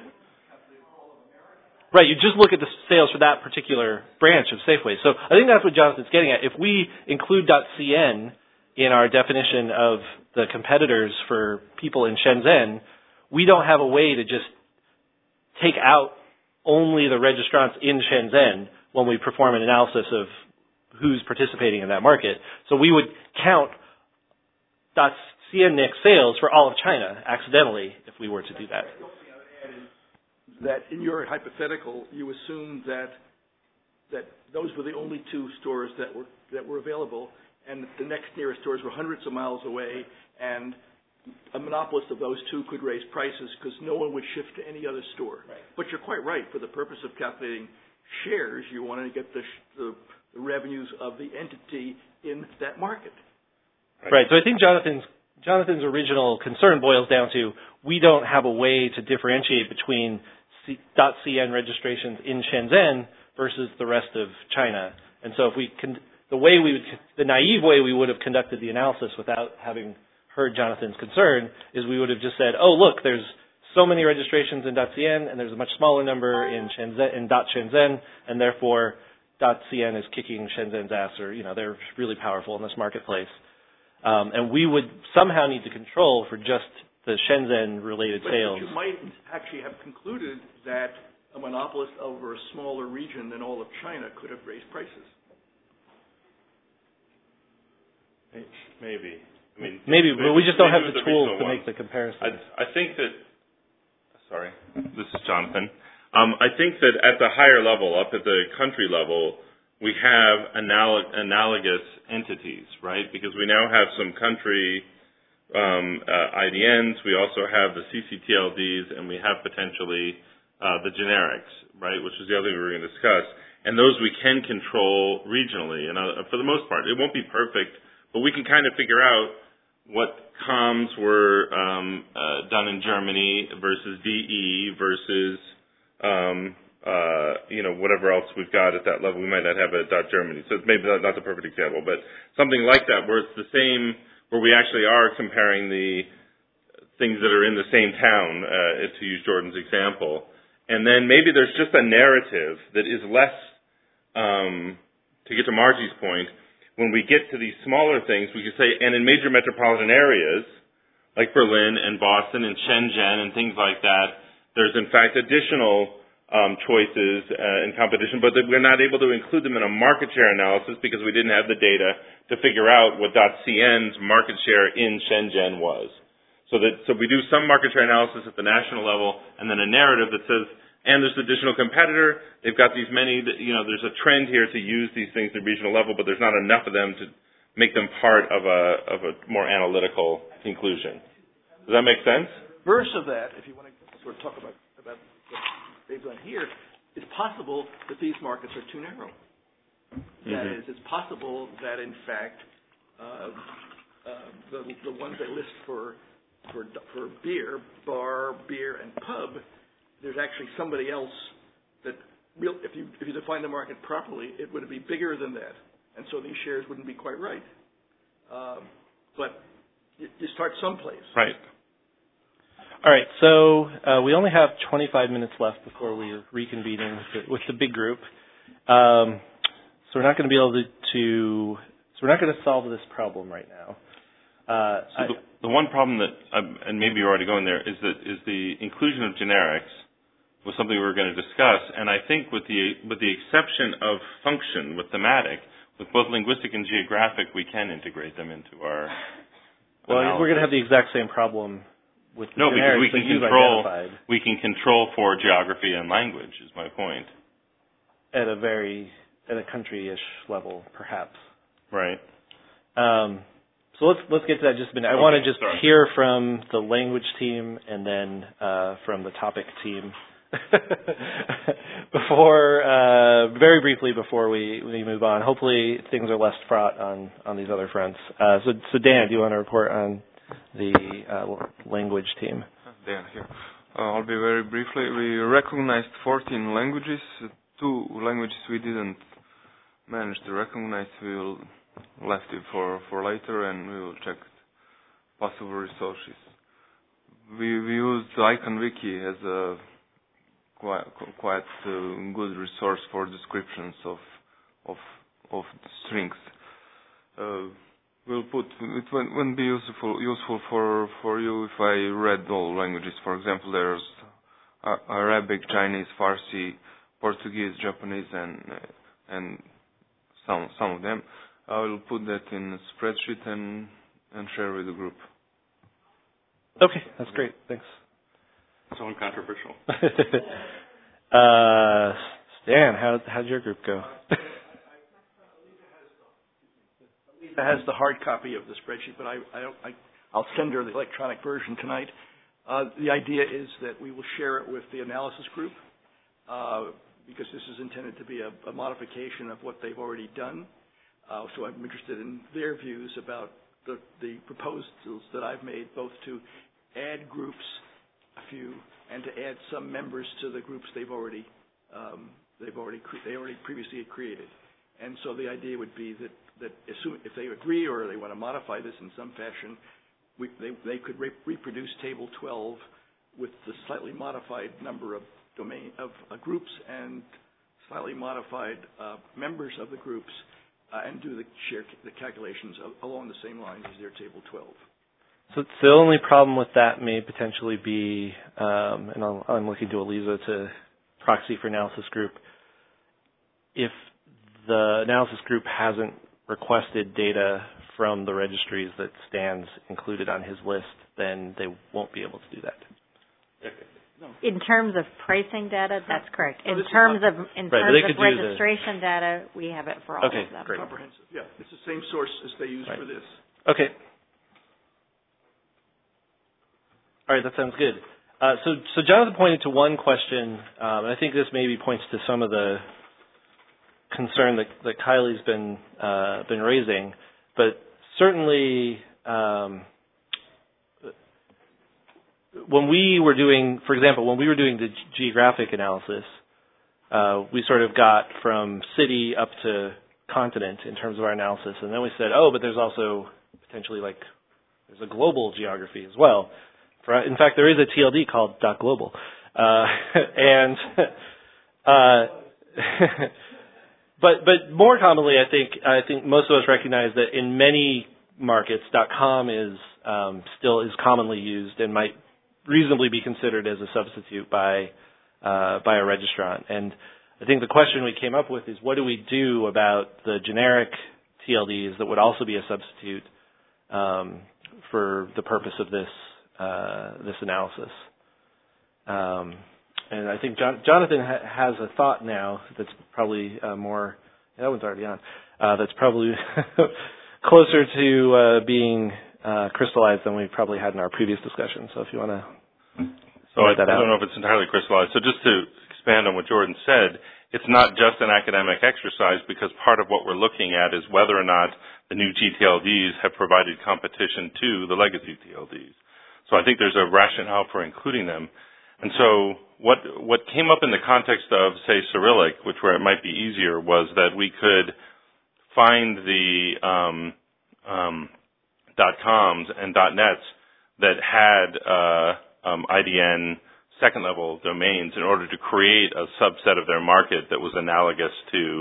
you just look at the sales for that particular branch of Safeway. So I think that's what Jonathan's getting at. If we include .cn in our definition of the competitors for people in Shenzhen, we don't have a way to just take out only the registrants in Shenzhen when we perform an analysis of who's participating in that market. So we would count .cnNIC sales for all of China accidentally if we were to do that. That in your hypothetical, you assume that those were the only 2 stores that were available, and the next nearest stores were hundreds of miles away, and a monopolist of those 2 could raise prices because no one would shift to any other store. Right. But you're quite right. For the purpose of calculating shares, you want to get the revenues of the entity in that market. Right. So I think Jonathan's original concern boils down to we don't have a way to differentiate between .cn registrations in Shenzhen versus the rest of China. And so if the naive way we would have conducted the analysis without having heard Jonathan's concern is we would have just said, oh, look, there's so many registrations in .cn and there's a much smaller number in .shenzhen, and therefore .cn is kicking Shenzhen's ass, or, they're really powerful in this marketplace. And we would somehow need to control for just the Shenzhen-related sales. But you might actually have concluded that a monopolist over a smaller region than all of China could have raised prices. Maybe. Maybe, but we just don't have the tools to make the comparison. I think that. Sorry, this is Jonathan. I think that at the higher level, up at the country level, we have analogous entities, right? Because we now have some country IDNs. We also have the CCTLDs, and we have potentially the generics, right? Which is the other thing we're going to discuss. And those we can control regionally, and for the most part, it won't be perfect, but we can kind of figure out what comms were done in Germany versus DE versus whatever else we've got at that level. We might not have a .Germany, so it's maybe not the perfect example, but something like that where it's the same, where we actually are comparing the things that are in the same town, to use Jordan's example. And then maybe there's just a narrative that is less, to get to Margie's point, when we get to these smaller things, we could say, and in major metropolitan areas, like Berlin and Boston and Shenzhen and things like that, there's in fact additional choices in competition, but that we're not able to include them in a market share analysis because we didn't have the data to figure out what .cn's market share in Shenzhen was. So we do some market share analysis at the national level, and then a narrative that says, and there's an additional competitor, they've got these many, there's a trend here to use these things at the regional level, but there's not enough of them to make them part of a more analytical conclusion. Does that make sense? Verse of that, if you want to sort of talk about what they've done here, it's possible that these markets are too narrow. That is, it's possible that in fact the ones they list for beer, bar, beer, and pub, there's actually somebody else that, if you define the market properly, it would be bigger than that, and so these shares wouldn't be quite right. But you start someplace. Right. All right, so we only have 25 minutes left before we're reconvening with the big group. So we're not going to be able to we're not going to solve this problem right now. The one problem that, and maybe you're already going there, is the inclusion of generics was something we were going to discuss. And I think with the exception of function, with thematic, with both linguistic and geographic, we can integrate them into our analysis. We're going to have the exact same problem with the generics because we can control for geography and language, is my point. At a country-ish level, perhaps. Right. So let's get to that in just a minute. I want to just hear from the language team and then from the topic team very briefly before we move on. Hopefully things are less fraught on these other fronts. So Dan, do you want to report on the language team? Dan here. I'll be very briefly. We recognized 14 languages. 2 languages we didn't manage to recognize. We'll left it for later, and we will check possible resources. We used IconWiki as a quite good resource for descriptions of strings. We'll put it wouldn't be useful for you if I read all languages. For example, there's Arabic, Chinese, Farsi, Portuguese, Japanese, and some of them. I will put that in a spreadsheet and share with the group. Okay, that's great. Thanks. So uncontroversial. Stan, how'd your group go? Lisa has the hard copy of the spreadsheet, but I'll send her the electronic version tonight. The idea is that we will share it with the analysis group because this is intended to be a modification of what they've already done. So I'm interested in their views about the proposals that I've made, both to add groups a few, and to add some members to the groups they already previously had created. And so the idea would be that if they agree or they want to modify this in some fashion, they could reproduce Table 12 with the slightly modified number of groups and slightly modified members of the groups, and do the calculations along the same lines as their Table 12. So the only problem with that may potentially be, and I'm looking to Eliza to proxy for analysis group, if the analysis group hasn't requested data from the registries that Stan's included on his list, then they won't be able to do that. No. In terms of pricing data, that's correct. In terms of registration data, we have it for all of them. Great. Comprehensive. Yeah, it's the same source as they use for this. Okay. All right, that sounds good. So Jonathan pointed to one question, and I think this maybe points to some of the concern that Kylie's been raising, but certainly when we were doing, for example, when we were doing the geographic analysis, we sort of got from city up to continent in terms of our analysis, and then we said, but there's also potentially there's a global geography as well. In fact, there is a TLD called .global, and but more commonly, I think most of us recognize that in many markets, .com is commonly used and might reasonably be considered as a substitute by a registrant. And I think the question we came up with is, what do we do about the generic TLDs that would also be a substitute for the purpose of this analysis? And I think Jonathan has a thought now that's probably more. That one's already on. That's probably closer to being crystallized than we probably had in our previous discussion. So if you want to. So I don't know if it's entirely crystallized. So just to expand on what Jordan said, it's not just an academic exercise, because part of what we're looking at is whether or not the new GTLDs have provided competition to the legacy TLDs. So I think there's a rationale for including them. And so what came up in the context of, say, Cyrillic, where it might be easier, was that we could find the .coms and .nets that had IDN second-level domains in order to create a subset of their market that was analogous to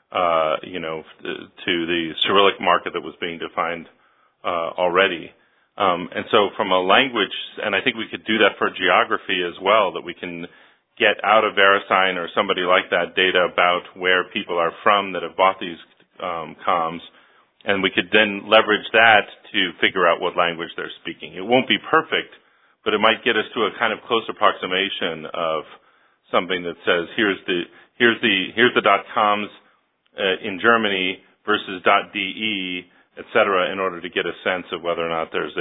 the Cyrillic market that was being defined already. And so from a language, and I think we could do that for geography as well, that we can get out of VeriSign or somebody like that data about where people are from that have bought these comms, and we could then leverage that to figure out what language they're speaking. It won't be perfect, but it might get us to a kind of close approximation of something that says here's the .coms in Germany versus .de, et cetera, in order to get a sense of whether or not there's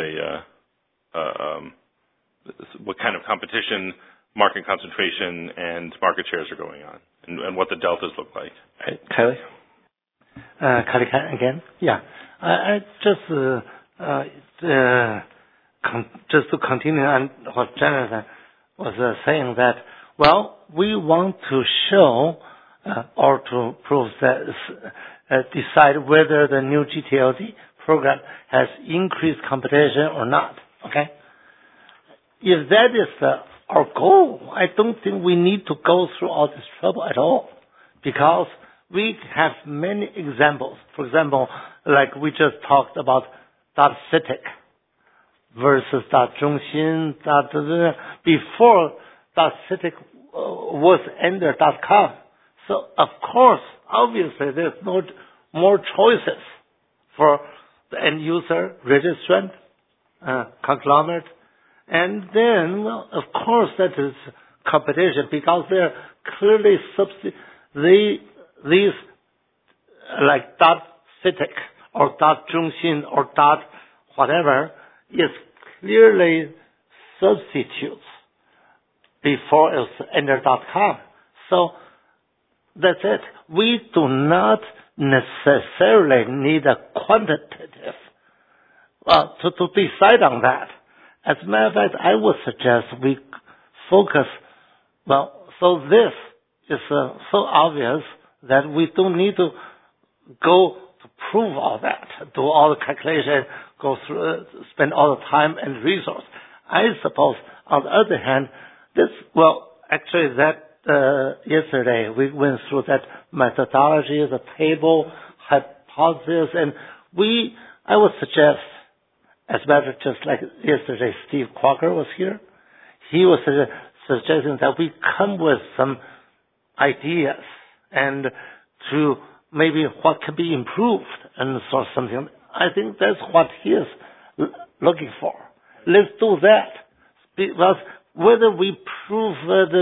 what kind of competition, market concentration, and market shares are going on, and what the deltas look like. Right. Kylie? Kylie again? Yeah. I just to continue on what Jonathan was saying, that, we want to show or to prove that decide whether the new GTLD program has increased competition or not. Okay? If that is our goal, I don't think we need to go through all this trouble at all, because we have many examples. For example, like we just talked about .citic versus .zhongxin, before .citic was under .com. So, of course, obviously, there's no more choices for the end user, registrant, conglomerate. And then, of course, that is competition, because they're clearly these like .citic or .zhongxin or whatever is clearly substitutes before it was under .com. So that's it. We do not necessarily need a quantitative to decide on that. As a matter of fact, I would suggest we focus, so this is so obvious that we don't need to go to prove all that, do all the calculation, go through, spend all the time and resource. I suppose, on the other hand, actually yesterday we went through that methodology, the table, hypothesis, and I would suggest, as a matter of just like yesterday, Steve Quaker was here. He was suggesting that we come with some ideas and to maybe what can be improved and sort of something. I think that's what he is looking for. Let's do that. Because whether we prove whether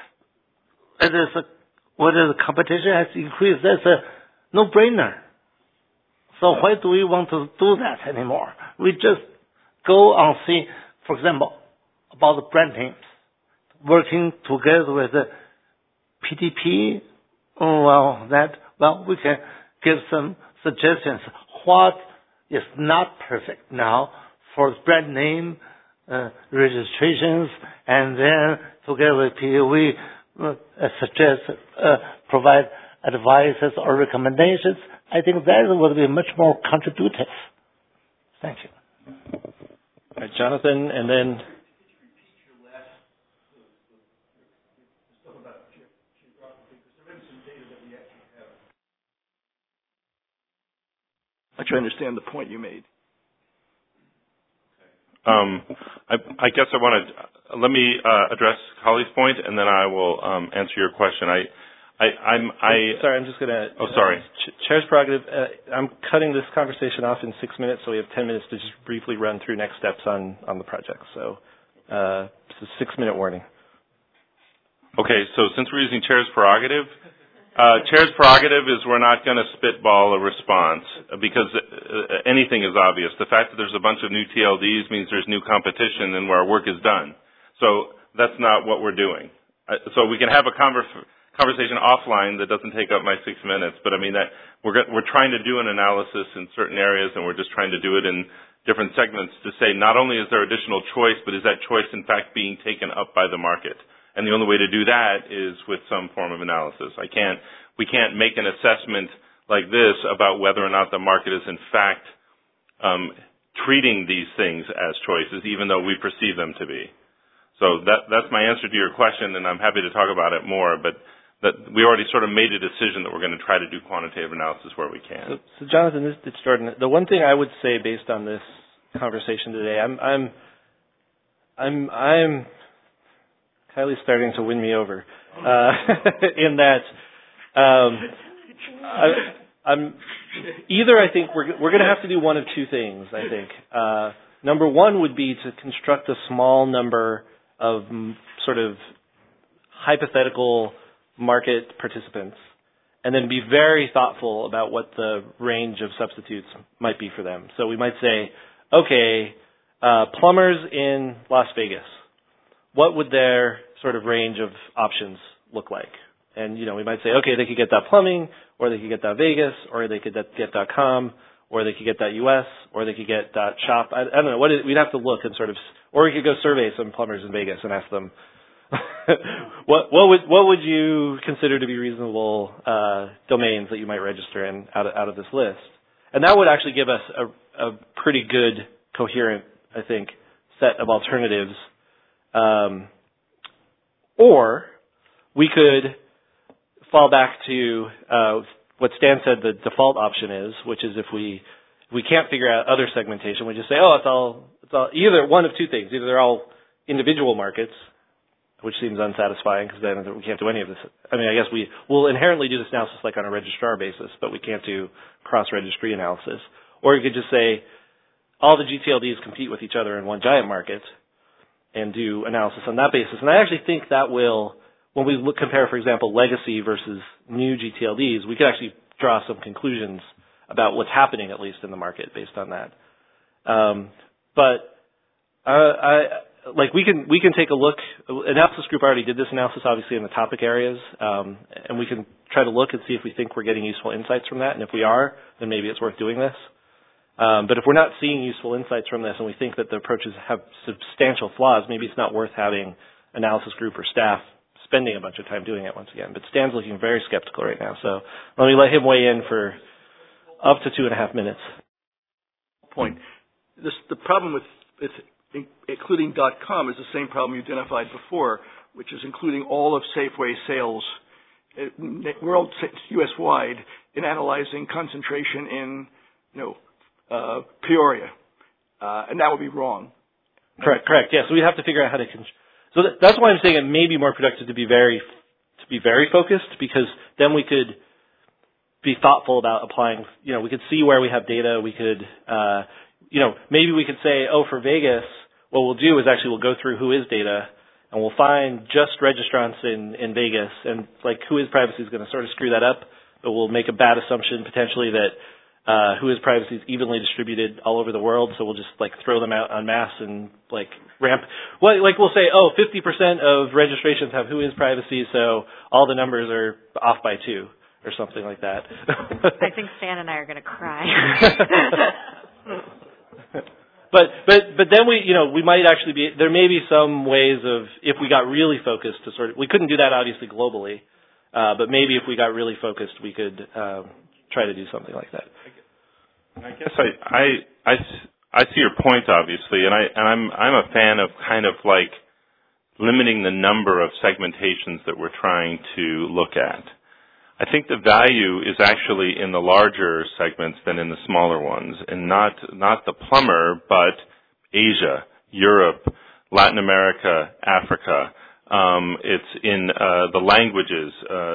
the competition has increased, that's a no-brainer. So why do we want to do that anymore? We just go and see, for example, about the brand names, working together with the PDP. We can give some suggestions. What is not perfect now for brand name registrations, and then together with PDP, we suggest, provide advices or recommendations. I think that would be much more contributive. Thank you. All right, Jonathan, and then. I try to understand the point you made. I guess I want to let me address Holly's point, and then I will answer your question. Sorry, I'm just going to. Oh, sorry. Chair's prerogative. I'm cutting this conversation off in 6 minutes, so we have 10 minutes to just briefly run through next steps on the project. So it's a 6-minute warning. Okay, so since we're using chair's prerogative, chair's prerogative is we're not going to spitball a response because anything is obvious. The fact that there's a bunch of new TLDs means there's new competition and where our work is done. So that's not what we're doing. So we can have a conversation offline that doesn't take up my 6 minutes, but I mean that we're trying to do an analysis in certain areas, and we're just trying to do it in different segments to say not only is there additional choice, but is that choice in fact being taken up by the market? And the only way to do that is with some form of analysis. We can't make an assessment like this about whether or not the market is in fact treating these things as choices, even though we perceive them to be. So that's my answer to your question, and I'm happy to talk about it more, but that we already sort of made a decision that we're going to try to do quantitative analysis where we can. So Jonathan, it's Jordan. The one thing I would say based on this conversation today, I'm Kylie's starting to win me over in that I think we're going to have to do one of two things. I think number one would be to construct a small number of sort of hypothetical market participants, and then be very thoughtful about what the range of substitutes might be for them. So we might say, okay, plumbers in Las Vegas, what would their sort of range of options look like? And, we might say, okay, they could get .plumbing, or they could get .vegas, or they could get .com, or they could get .us, or they could get .shop. I don't know. We'd have to look and sort of, or we could go survey some plumbers in Vegas and ask them, what would you consider to be reasonable domains that you might register in out of this list? And that would actually give us a pretty good, coherent, I think, set of alternatives. Or we could fall back to what Stan said the default option is, which is if we can't figure out other segmentation, we just say, it's all either one of two things. Either they're all individual markets, which seems unsatisfying because then we can't do any of this. I mean, I guess we'll inherently do this analysis like on a registrar basis, but we can't do cross-registry analysis. Or you could just say all the GTLDs compete with each other in one giant market and do analysis on that basis. And I actually think that will, when we compare, for example, legacy versus new GTLDs, we could actually draw some conclusions about what's happening, at least in the market, based on that. We can take a look. Analysis group already did this analysis, obviously, in the topic areas, and we can try to look and see if we think we're getting useful insights from that. And if we are, then maybe it's worth doing this. But if we're not seeing useful insights from this and we think that the approaches have substantial flaws, maybe it's not worth having analysis group or staff spending a bunch of time doing it once again. But Stan's looking very skeptical right now, so let me let him weigh in for up to 2.5 minutes. Point. The problem with including .com is the same problem you identified before, which is including all of Safeway sales world, U.S.-wide, in analyzing concentration in, Peoria, and that would be wrong. Correct. Yeah. So we'd have to figure out how to. So that's why I'm saying it may be more productive to be very focused, because then we could be thoughtful about applying. We could see where we have data. We could, maybe we could say, for Vegas, what we'll do is actually we'll go through WHOIS data and we'll find just registrants in Vegas, and WHOIS privacy is going to sort of screw that up, but we'll make a bad assumption potentially that WHOIS privacy is evenly distributed all over the world, so we'll just throw them out en masse and ramp. Well, we'll say, 50% of registrations have WHOIS privacy, so all the numbers are off by 2 or something like that. I think Stan and I are going to cry. But then we might actually be, there may be some ways of, if we got really focused to we couldn't do that obviously globally, but maybe if we got really focused, we could try to do something like that. I guess I see your point, obviously, and I'm a fan of kind of limiting the number of segmentations that we're trying to look at. I think the value is actually in the larger segments than in the smaller ones, and not the plumber, but Asia, Europe, Latin America, Africa. It's in the languages,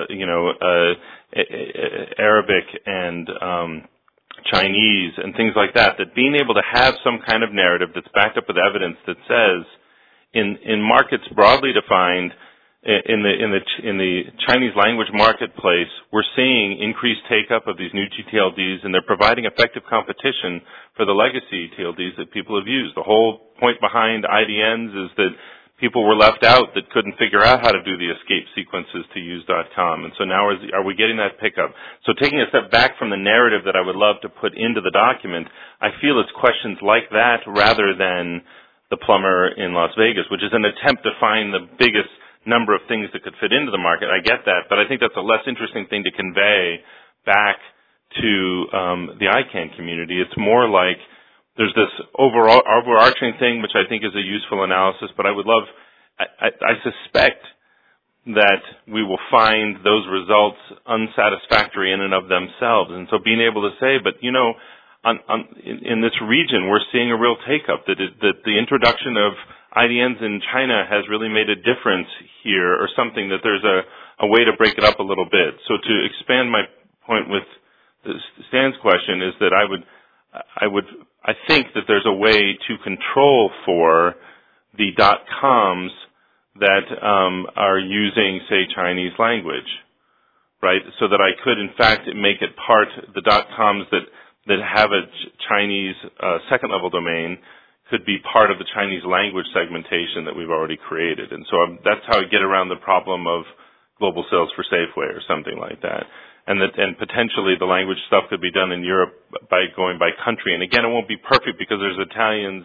Arabic and Chinese and things like that. That being able to have some kind of narrative that's backed up with evidence that says, in markets broadly defined. In the Chinese language marketplace, we're seeing increased take-up of these new GTLDs, and they're providing effective competition for the legacy TLDs that people have used. The whole point behind IDNs is that people were left out that couldn't figure out how to do the escape sequences to use .com, and so now are we getting that pickup? So taking a step back from the narrative that I would love to put into the document, I feel it's questions like that rather than the plumber in Las Vegas, which is an attempt to find the biggest number of things that could fit into the market. I get that, but I think that's a less interesting thing to convey back to the ICANN community. It's more like there's this overarching thing, which I think is a useful analysis, but I suspect that we will find those results unsatisfactory in and of themselves. And so being able to say, but in this region, we're seeing a real take-up, that the introduction of IDNs in China has really made a difference here, or something, that there's a way to break it up a little bit. So to expand my point with Stan's question is that I think that there's a way to control for the .coms that are using, say, Chinese language, right? So that I could, in fact, make it part, the .coms that have a Chinese second-level domain could be part of the Chinese language segmentation that we've already created. And so that's how I get around the problem of global sales for Safeway or something like that. And potentially the language stuff could be done in Europe by going by country. And again, it won't be perfect because there's Italians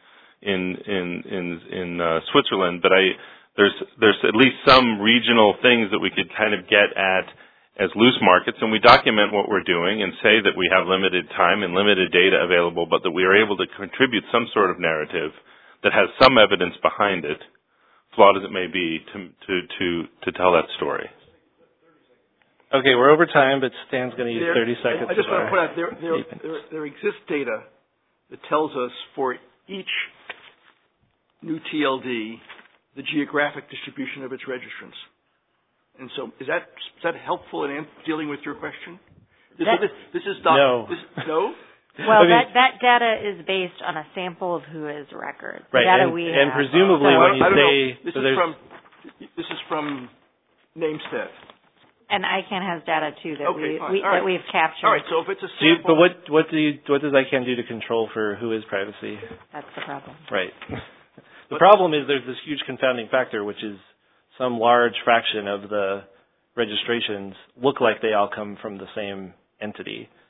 in Switzerland, but there's at least some regional things that we could kind of get at as loose markets, and we document what we're doing and say that we have limited time and limited data available, but that we are able to contribute some sort of narrative that has some evidence behind it, flawed as it may be, to tell that story. Okay, we're over time, but Stan's going to use 30 seconds. I just want to point out there exists data that tells us for each new TLD the geographic distribution of its registrants. And so, is that helpful in dealing with your question? This is no. No? Well, that data is based on a sample of WHOIS records. Right, and presumably when you say this is from Namestead. And ICANN has data too that that we've captured. All right, so if it's a sample, but what does ICANN do to control for WHOIS privacy? That's the problem. Right. The problem is there's this huge confounding factor, which is some large fraction of the registrations look like they all come from the same entity.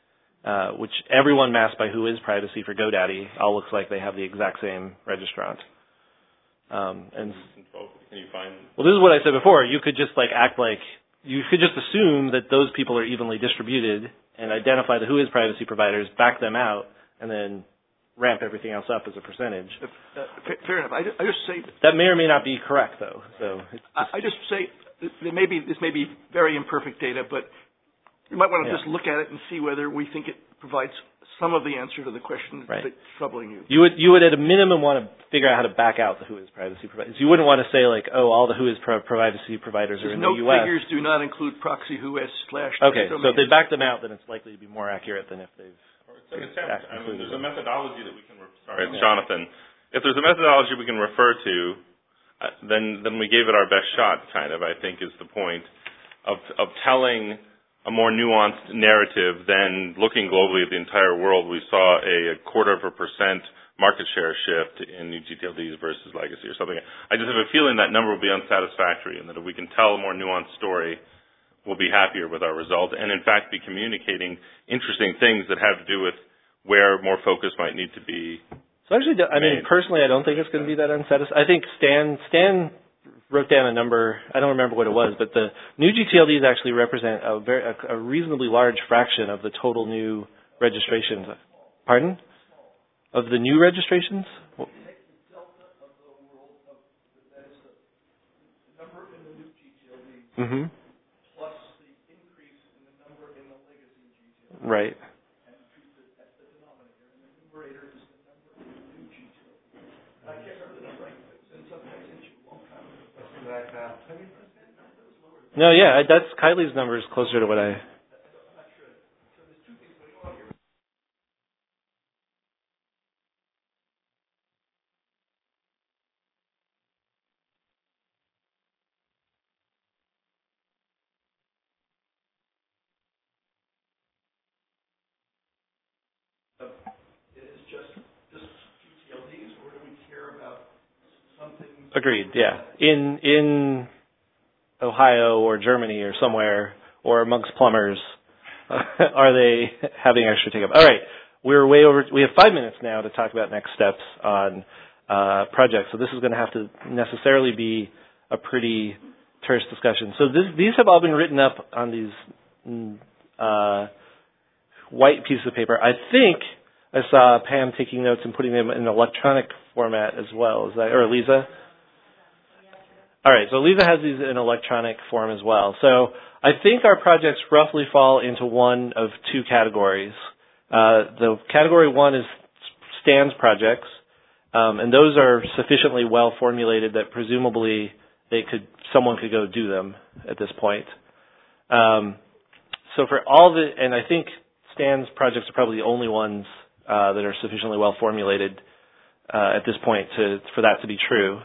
which everyone masked by Who is Privacy for GoDaddy all looks like they have the exact same registrant. And can you find? Well, this is what I said before. You could just act like you could just assume that those people are evenly distributed and identify the Who is Privacy providers, back them out, and then ramp everything else up as a percentage. Fair enough. I just say that may or may not be correct, though. So I just say this may be very imperfect data, but you might want to just look at it and see whether we think it provides some of the answer to the question that's troubling you. You would at a minimum want to figure out how to back out the Who is Privacy providers. You wouldn't want to say all the Who is Privacy providers are in the U.S. Figures do not include proxy Who/. Okay, so if they back them out, then it's likely to be more accurate than if they've. There's a methodology that we can. Sorry, it's Jonathan. If there's a methodology we can refer to, then we gave it our best shot. Kind of, I think, is the point of telling a more nuanced narrative than looking globally at the entire world. We saw a 0.25% market share shift in new GTLDs versus legacy or something. I just have a feeling that number will be unsatisfactory, and that if we can tell a more nuanced story, we'll be happier with our result, and in fact be communicating interesting things that have to do with where more focus might need to be. So actually, personally, I don't think it's going to be that unsatisfactory. I think Stan wrote down a number. I don't remember what it was, but the new GTLDs actually represent a reasonably large fraction of the total new registrations. Pardon? Of the new registrations? Mm-hmm. Plus the increase in the number in the legacy GTLD. Right. And treat it as the denominator, and the numerator is the number in the new GTLD. And I can't remember the number. Sometimes it's a long time ago. Like 20%? No, yeah, that's Kylie's number is closer to what I. Agreed. Yeah. In Ohio or Germany or somewhere or amongst plumbers, are they having extra take up? All right. We're way over. We have 5 minutes now to talk about next steps on projects. So this is going to have to necessarily be a pretty terse discussion. So these have all been written up on these white pieces of paper. I think I saw Pam taking notes and putting them in electronic format as well. Is that, or Lisa? All right, so Lisa has these in electronic form as well. So I think our projects roughly fall into one of two categories. The category one is Stan's projects, and those are sufficiently well formulated that presumably someone could go do them at this point. So for all and I think Stan's projects are probably the only ones that are sufficiently well formulated at this point for that to be true.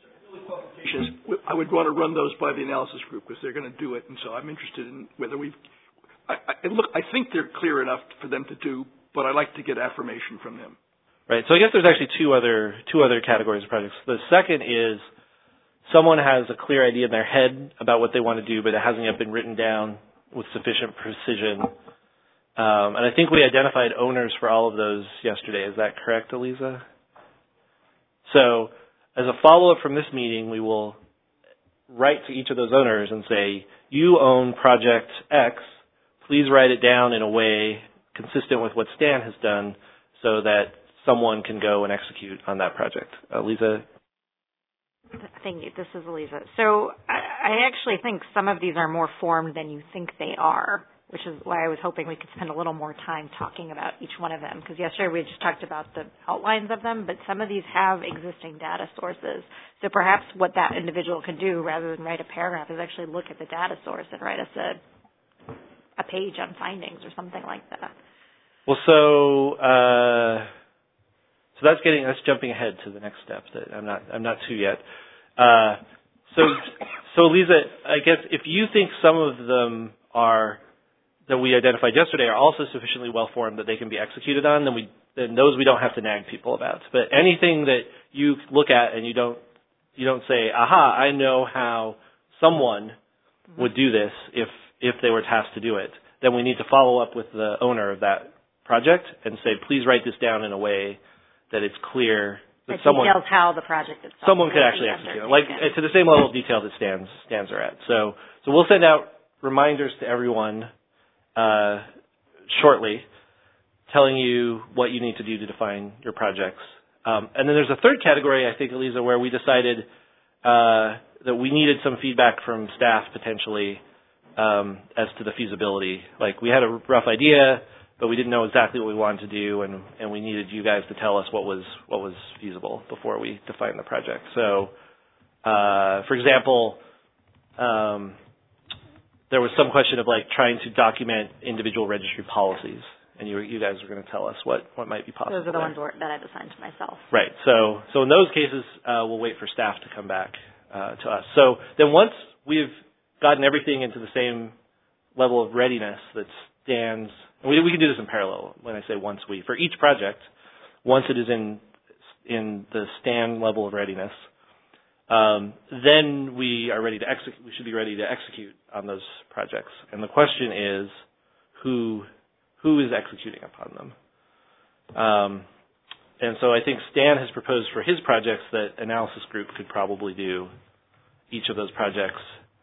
I would want to run those by the analysis group because they're going to do it, and so I'm interested in whether I think they're clear enough for them to do, but I'd like to get affirmation from them. Right. So I guess there's actually two other categories of projects. The second is someone has a clear idea in their head about what they want to do, but it hasn't yet been written down with sufficient precision. And I think we identified owners for all of those yesterday. Is that correct, Eliza? So as a follow-up from this meeting, we will write to each of those owners and say, you own project X. Please write it down in a way consistent with what Stan has done so that someone can go and execute on that project. Lisa? Thank you. This is Eliza. So I actually think some of these are more formed than you think they are, which is why I was hoping we could spend a little more time talking about each one of them. Because yesterday we just talked about the outlines of them, but some of these have existing data sources. So perhaps what that individual can do rather than write a paragraph is actually look at the data source and write us a page on findings or something like that. Well, so that's jumping ahead to the next step that I'm not to yet. So Lisa, I guess if you think some of them that we identified yesterday are also sufficiently well formed that they can be executed on, then those we don't have to nag people about. But anything that you look at and you don't say, aha, I know how someone would do this if they were tasked to do it, then we need to follow up with the owner of that project and say, please write this down in a way that it's clear that someone details how the project itself. Someone could actually execute it, like to the same level of detail that stands are at. So we'll send out reminders to everyone shortly, telling you what you need to do to define your projects. And then there's a third category, I think, Elisa, where we decided that we needed some feedback from staff potentially as to the feasibility. Like we had a rough idea, but we didn't know exactly what we wanted to do, and we needed you guys to tell us what was feasible before we defined the project. So, for example, there was some question of like trying to document individual registry policies, and you guys were going to tell us what might be possible. Those are the ones that I've assigned to myself. Right. So in those cases, we'll wait for staff to come back to us. So then once we've gotten everything into the same level of readiness that stands, and we can do this in parallel. When I say once for each project, once it is in the stand level of readiness, then we are ready to execute. We should be ready to execute on those projects. And the question is, who is executing upon them? And so I think Stan has proposed for his projects that analysis group could probably do each of those projects.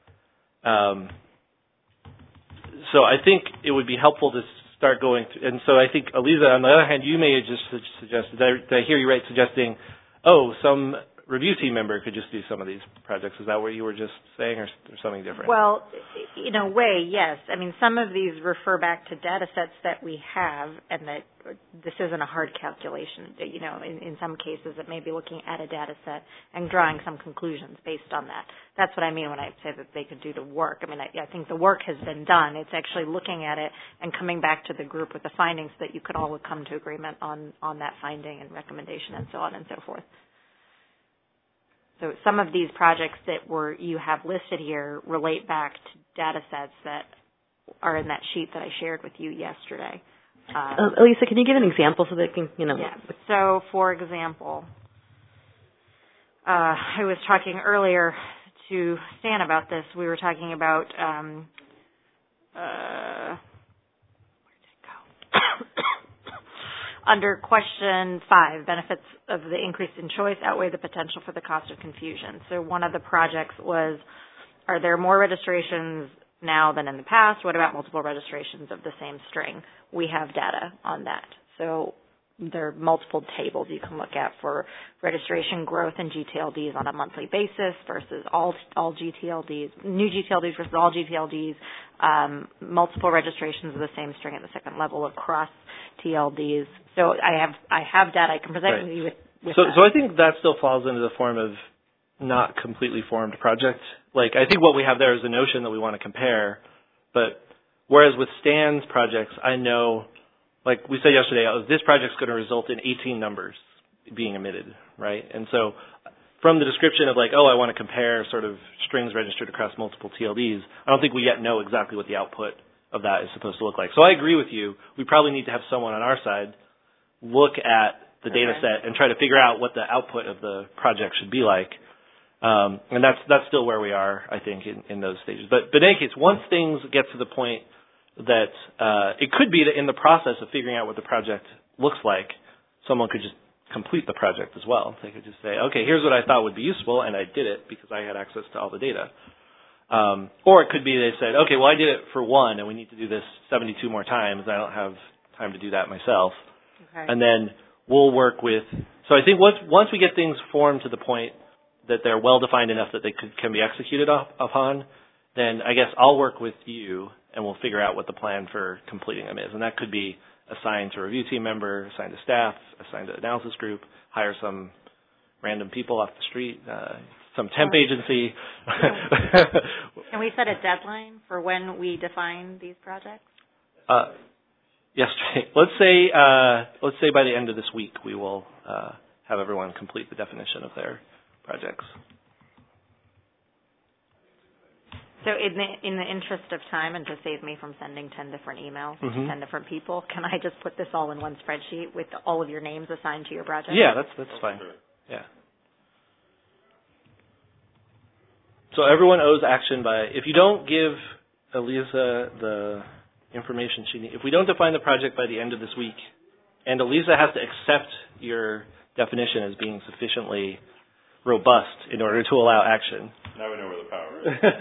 So I think it would be helpful to start going through. And so I think, Elisa, on the other hand, you may have just suggested, did I hear you right, suggesting, some review team member could just do some of these projects. Is that what you were just saying, or something different? Well, in a way, yes. I mean, some of these refer back to data sets that we have, and that this isn't a hard calculation. In some cases, it may be looking at a data set and drawing some conclusions based on that. That's what I mean when I say that they could do the work. I mean, I think the work has been done. It's actually looking at it and coming back to the group with the findings so that you could all come to agreement on that finding and recommendation and so on and so forth. So some of these projects that you have listed here relate back to data sets that are in that sheet that I shared with you yesterday. Elisa, can you give an example so they can, Yeah. So, for example, I was talking earlier to Stan about this. We were talking about where did it go? Under question 5, benefits of the increase in choice outweigh the potential for the cost of confusion. So one of the projects was, are there more registrations now than in the past? What about multiple registrations of the same string? We have data on that. So there are multiple tables you can look at for registration growth in GTLDs on a monthly basis versus all GTLDs, new GTLDs versus all GTLDs, multiple registrations of the same string at the second level across TLDs. So I have data I can present you with so that. So I think that still falls into the form of not completely formed project. Like I think what we have there is the notion that we want to compare, but whereas with Stan's projects, I know, like we said yesterday, this project's going to result in 18 numbers being emitted, right? And so from the description of like, I want to compare sort of strings registered across multiple TLDs, I don't think we yet know exactly what the output of that is supposed to look like. So I agree with you. We probably need to have someone on our side look at the data set and try to figure out what the output of the project should be like. And that's still where we are, I think, in those stages. But in any case, once things get to the point that it could be that in the process of figuring out what the project looks like, someone could just complete the project as well. They could just say, okay, here's what I thought would be useful, and I did it because I had access to all the data. Or it could be they said, okay, well, I did it for one, and we need to do this 72 more times. I don't have time to do that myself. Okay. And then we'll work with, so I think once we get things formed to the point that they're well-defined enough that they can be executed upon, then I guess I'll work with you, and we'll figure out what the plan for completing them is. And that could be assigned to a review team member, assigned to staff, assigned to analysis group, hire some random people off the street, some temp agency. Can we set a deadline for when we define these projects? Yes. Let's say by the end of this week we will have everyone complete the definition of their projects. So in the interest of time and to save me from sending 10 different emails to 10 different people, can I just put this all in one spreadsheet with all of your names assigned to your project? Yeah, that's fine. Yeah. So everyone owes action by, if you don't give Elisa information she needs. If we don't define the project by the end of this week, and Elisa has to accept your definition as being sufficiently robust in order to allow action. Now we know where the power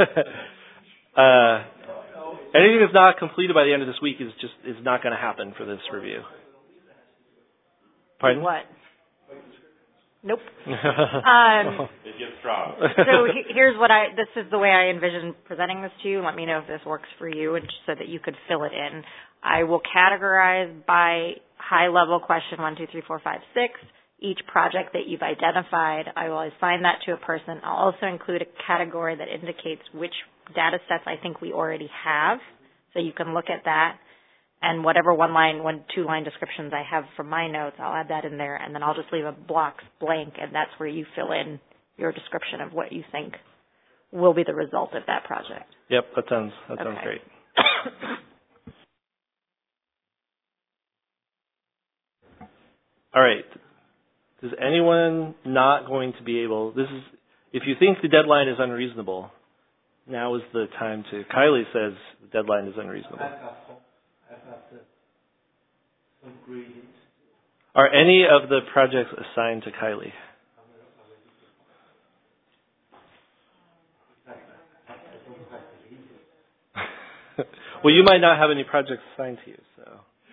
is. Anything that's not completed by the end of this week is not going to happen for this review. Pardon? What? Nope. It gets dropped. So here's this is the way I envision presenting this to you. Let me know if this works for you, and so that you could fill it in. I will categorize by high level question 1, 2, 3, 4, 5, 6. Each project that you've identified, I will assign that to a person. I'll also include a category that indicates which data sets I think we already have, so you can look at that. And whatever 2-line descriptions I have from my notes, I'll add that in there, and then I'll just leave a box blank, and that's where you fill in your description of what you think will be the result of that project. Yep, that sounds great. All right. Is anyone not going to be able? If you think the deadline is unreasonable, now is the time to. Kylie says the deadline is unreasonable. Are any of the projects assigned to Kylie? Well, you might not have any projects assigned to you, so.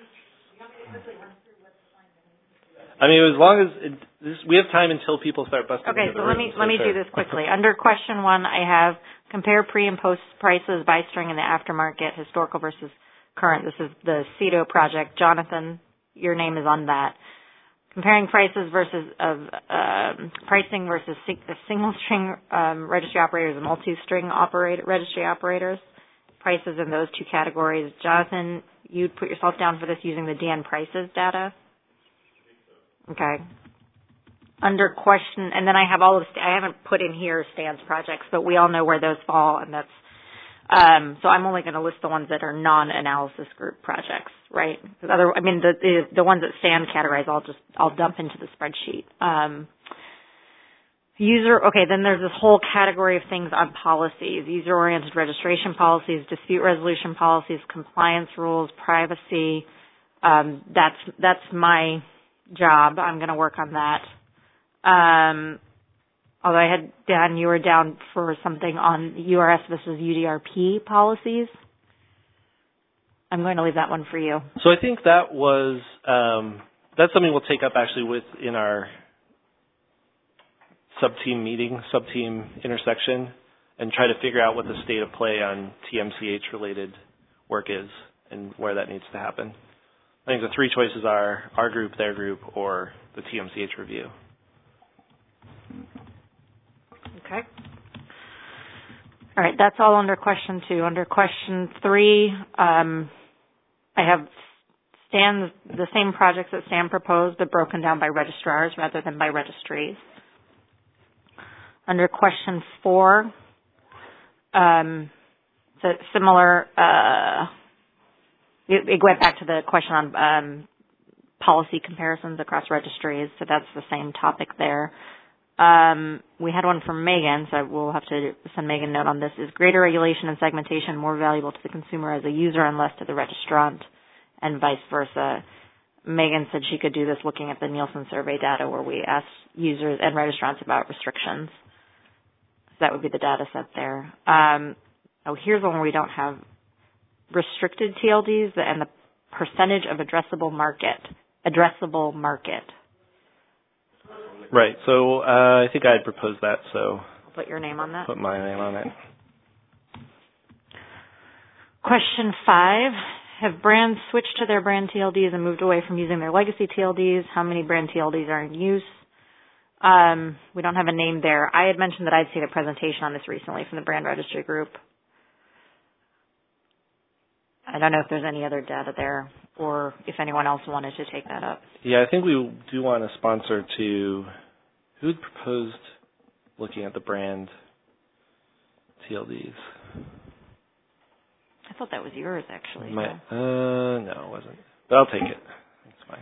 I mean, as long as we have time until people start busting. Okay, into the so room, let me do this quickly. Under question 1, I have compare pre and post prices by string in the aftermarket, historical versus current. This is the CETO project. Jonathan, your name is on that. Comparing prices versus pricing versus single string registry operators and multi-string registry operators. Prices in those 2 categories. Jonathan, you'd put yourself down for this using the DN prices data. Okay. Under question, and then I have all of I haven't put in here Stan's projects, but we all know where those fall, and that's so I'm only going to list the ones that are non-analysis group projects, right? The ones that Stan categorized, I'll dump into the spreadsheet. Then there's this whole category of things on policies: user-oriented registration policies, dispute resolution policies, compliance rules, privacy. That's my job. I'm going to work on that. Although I had Dan, you were down for something on URS versus UDRP policies. I'm going to leave that one for you. So I think that was that's something we'll take up actually in our sub-team meeting, sub-team intersection, and try to figure out what the state of play on TMCH related work is and where that needs to happen. I think the 3 choices are our group, their group, or the TMCH review. Okay. All right, that's all under question 2. Under question 3, I have the same projects that Stan proposed, but broken down by registrars rather than by registries. Under question 4, so similar. It went back to the question on policy comparisons across registries, so that's the same topic there. We had one from Megan, so we'll have to send Megan a note on this. Is greater regulation and segmentation more valuable to the consumer as a user and less to the registrant, and vice versa? Megan said she could do this looking at the Nielsen survey data where we asked users and registrants about restrictions. So that would be the data set there. Here's one where we don't have restricted TLDs and the percentage of addressable market. Right. So I think I had proposed that. So I'll put your name on that. Put my name on it. Question 5. Have brands switched to their brand TLDs and moved away from using their legacy TLDs? How many brand TLDs are in use? We don't have a name there. I had mentioned that I'd seen a presentation on this recently from the brand registry group. I don't know if there's any other data there or if anyone else wanted to take that up. Yeah, I think we do want a sponsor to who proposed looking at the brand TLDs. I thought that was yours, actually. No, it wasn't. But I'll take it. It's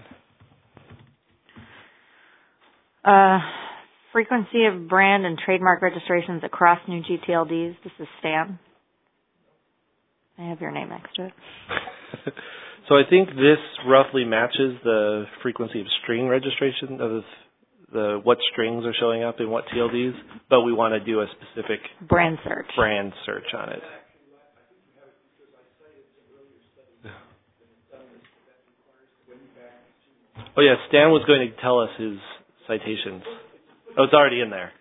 fine. Frequency of brand and trademark registrations across new GTLDs. This is Stan. I have your name next to it. So I think this roughly matches the frequency of string registration of what strings are showing up in what TLDs, but we want to do a specific brand search on it. Oh yeah, Stan was going to tell us his citations. Oh, it's already in there.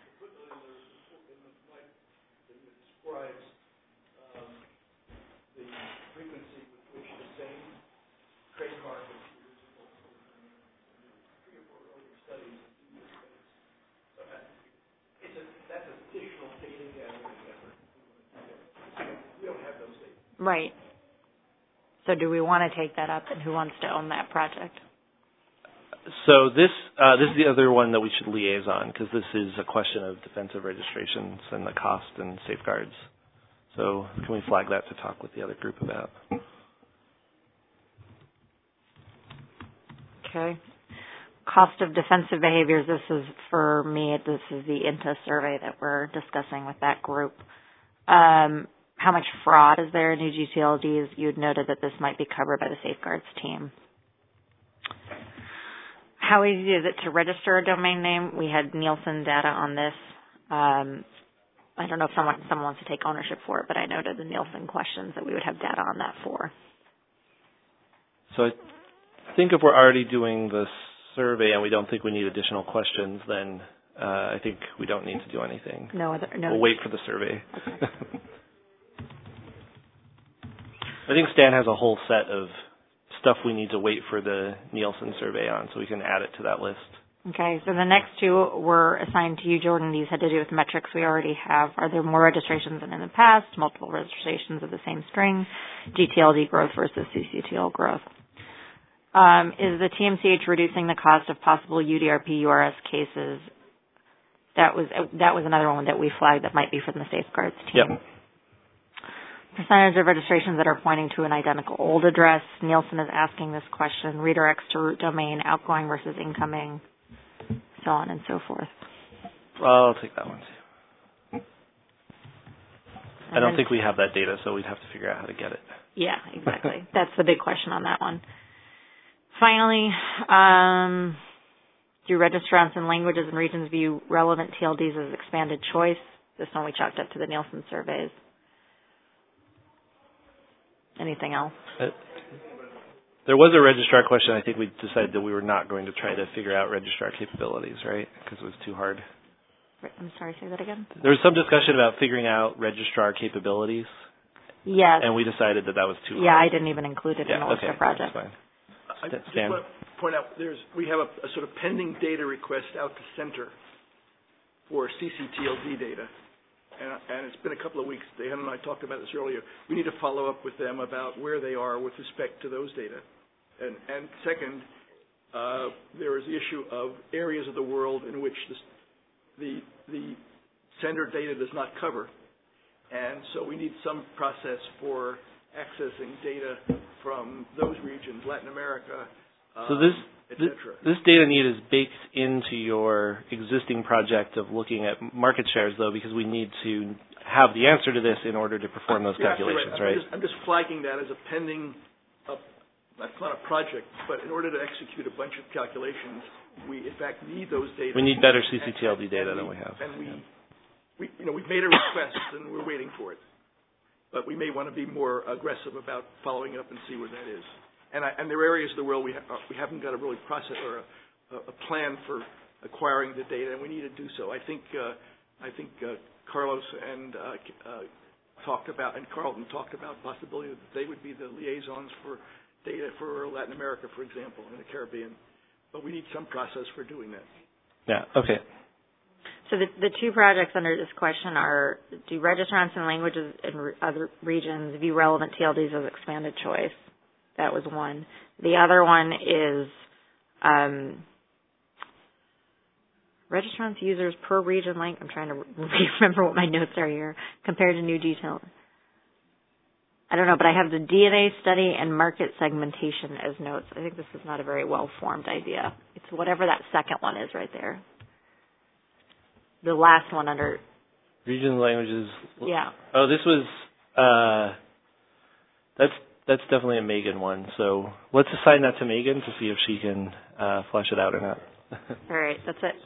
Right. So do we want to take that up, and who wants to own that project? So this is the other one that we should liaison, because this is a question of defensive registrations and the cost and safeguards. So can we flag that to talk with the other group about? Okay. Cost of defensive behaviors, this is for me, this is the INTA survey that we're discussing with that group. How much fraud is there in new GTLDs? You had noted that this might be covered by the safeguards team. How easy is it to register a domain name? We had Nielsen data on this. I don't know if someone wants to take ownership for it, but I noted the Nielsen questions that we would have data on that for. So I think if we're already doing the survey and we don't think we need additional questions, then I think we don't need to do anything. No. We'll wait for the survey. Okay. I think Stan has a whole set of stuff we need to wait for the Nielsen survey on, so we can add it to that list. Okay, so the next two were assigned to you, Jordan. These had to do with metrics we already have. Are there more registrations than in the past? Multiple registrations of the same string? GTLD growth versus CCTL growth? Is the TMCH reducing the cost of possible UDRP URS cases? That was another one that we flagged that might be from the safeguards team. Yep. Percentage of registrations that are pointing to an identical old address. Nielsen is asking this question. Redirects to root domain, outgoing versus incoming, so on and so forth. I'll take that one too. I don't think we have that data, so we'd have to figure out how to get it. Yeah, exactly. That's the big question on that one. Finally, do registrants in languages and regions view relevant TLDs as expanded choice? This one we chalked up to the Nielsen surveys. Anything else? There was a registrar question. I think we decided that we were not going to try to figure out registrar capabilities, right? Because it was too hard. I'm sorry, say that again? There was some discussion about figuring out registrar capabilities. Yes. And we decided that was too hard. Yeah, I didn't even include it in the list of projects. That's fine. I just want to point out, we have a sort of pending data request out to Center for CCTLD data. And it's been a couple of weeks. Dan and I talked about this earlier. We need to follow up with them about where they are with respect to those data. And second, there is the issue of areas of the world in which the Center data does not cover. And so we need some process for accessing data from those regions, Latin America, so this data need is baked into your existing project of looking at market shares, though, because we need to have the answer to this in order to perform those calculations, right? I'm just flagging that as a pending, that's not a project, but in order to execute a bunch of calculations, we in fact need those data. We need better CCTLD data than we have. And we've made a request and we're waiting for it. But we may want to be more aggressive about following up and see where that is. And there are areas of the world we haven't got a really process or a plan for acquiring the data, and we need to do so. I think Carlos and talked about, and Carlton talked about the possibility that they would be the liaisons for data for Latin America, for example, and the Caribbean. But we need some process for doing that. Yeah. Okay. So the two projects under this question are: do registrants in languages in other regions view relevant TLDs as expanded choice? That was one. The other one is registrants users per region length. I'm trying to remember what my notes are here compared to new detail. I don't know, but I have the DNA study and market segmentation as notes. I think this is not a very well-formed idea. It's whatever that second one is right there. The last one under region languages. Yeah. Oh, this was That's definitely a Megan one. So let's assign that to Megan to see if she can flesh it out or not. All right, that's it.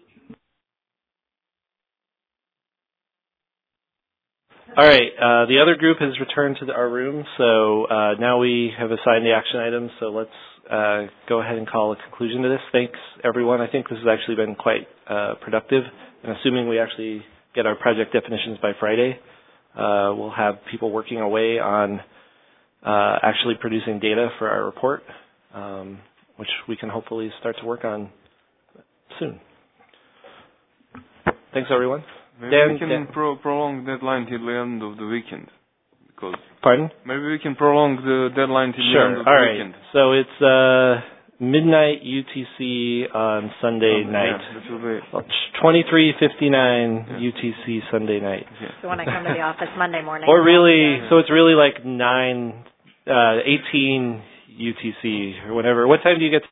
All right. The other group has returned to our room, so now we have assigned the action items. So let's go ahead and call a conclusion to this. Thanks, everyone. I think this has actually been quite productive. And assuming we actually get our project definitions by Friday, we'll have people working away on actually producing data for our report, which we can hopefully start to work on soon. Thanks, everyone. Maybe Dan, we can prolong the deadline till the end of the weekend. Because Pardon? Maybe we can prolong the deadline till the end of the weekend. So it's midnight UTC on Sunday night. Yeah, that will be 23:59 UTC Sunday night. Yeah. So when I come to the office Monday morning. Or really, so it's really like 18 UTC or whatever. What time do you get to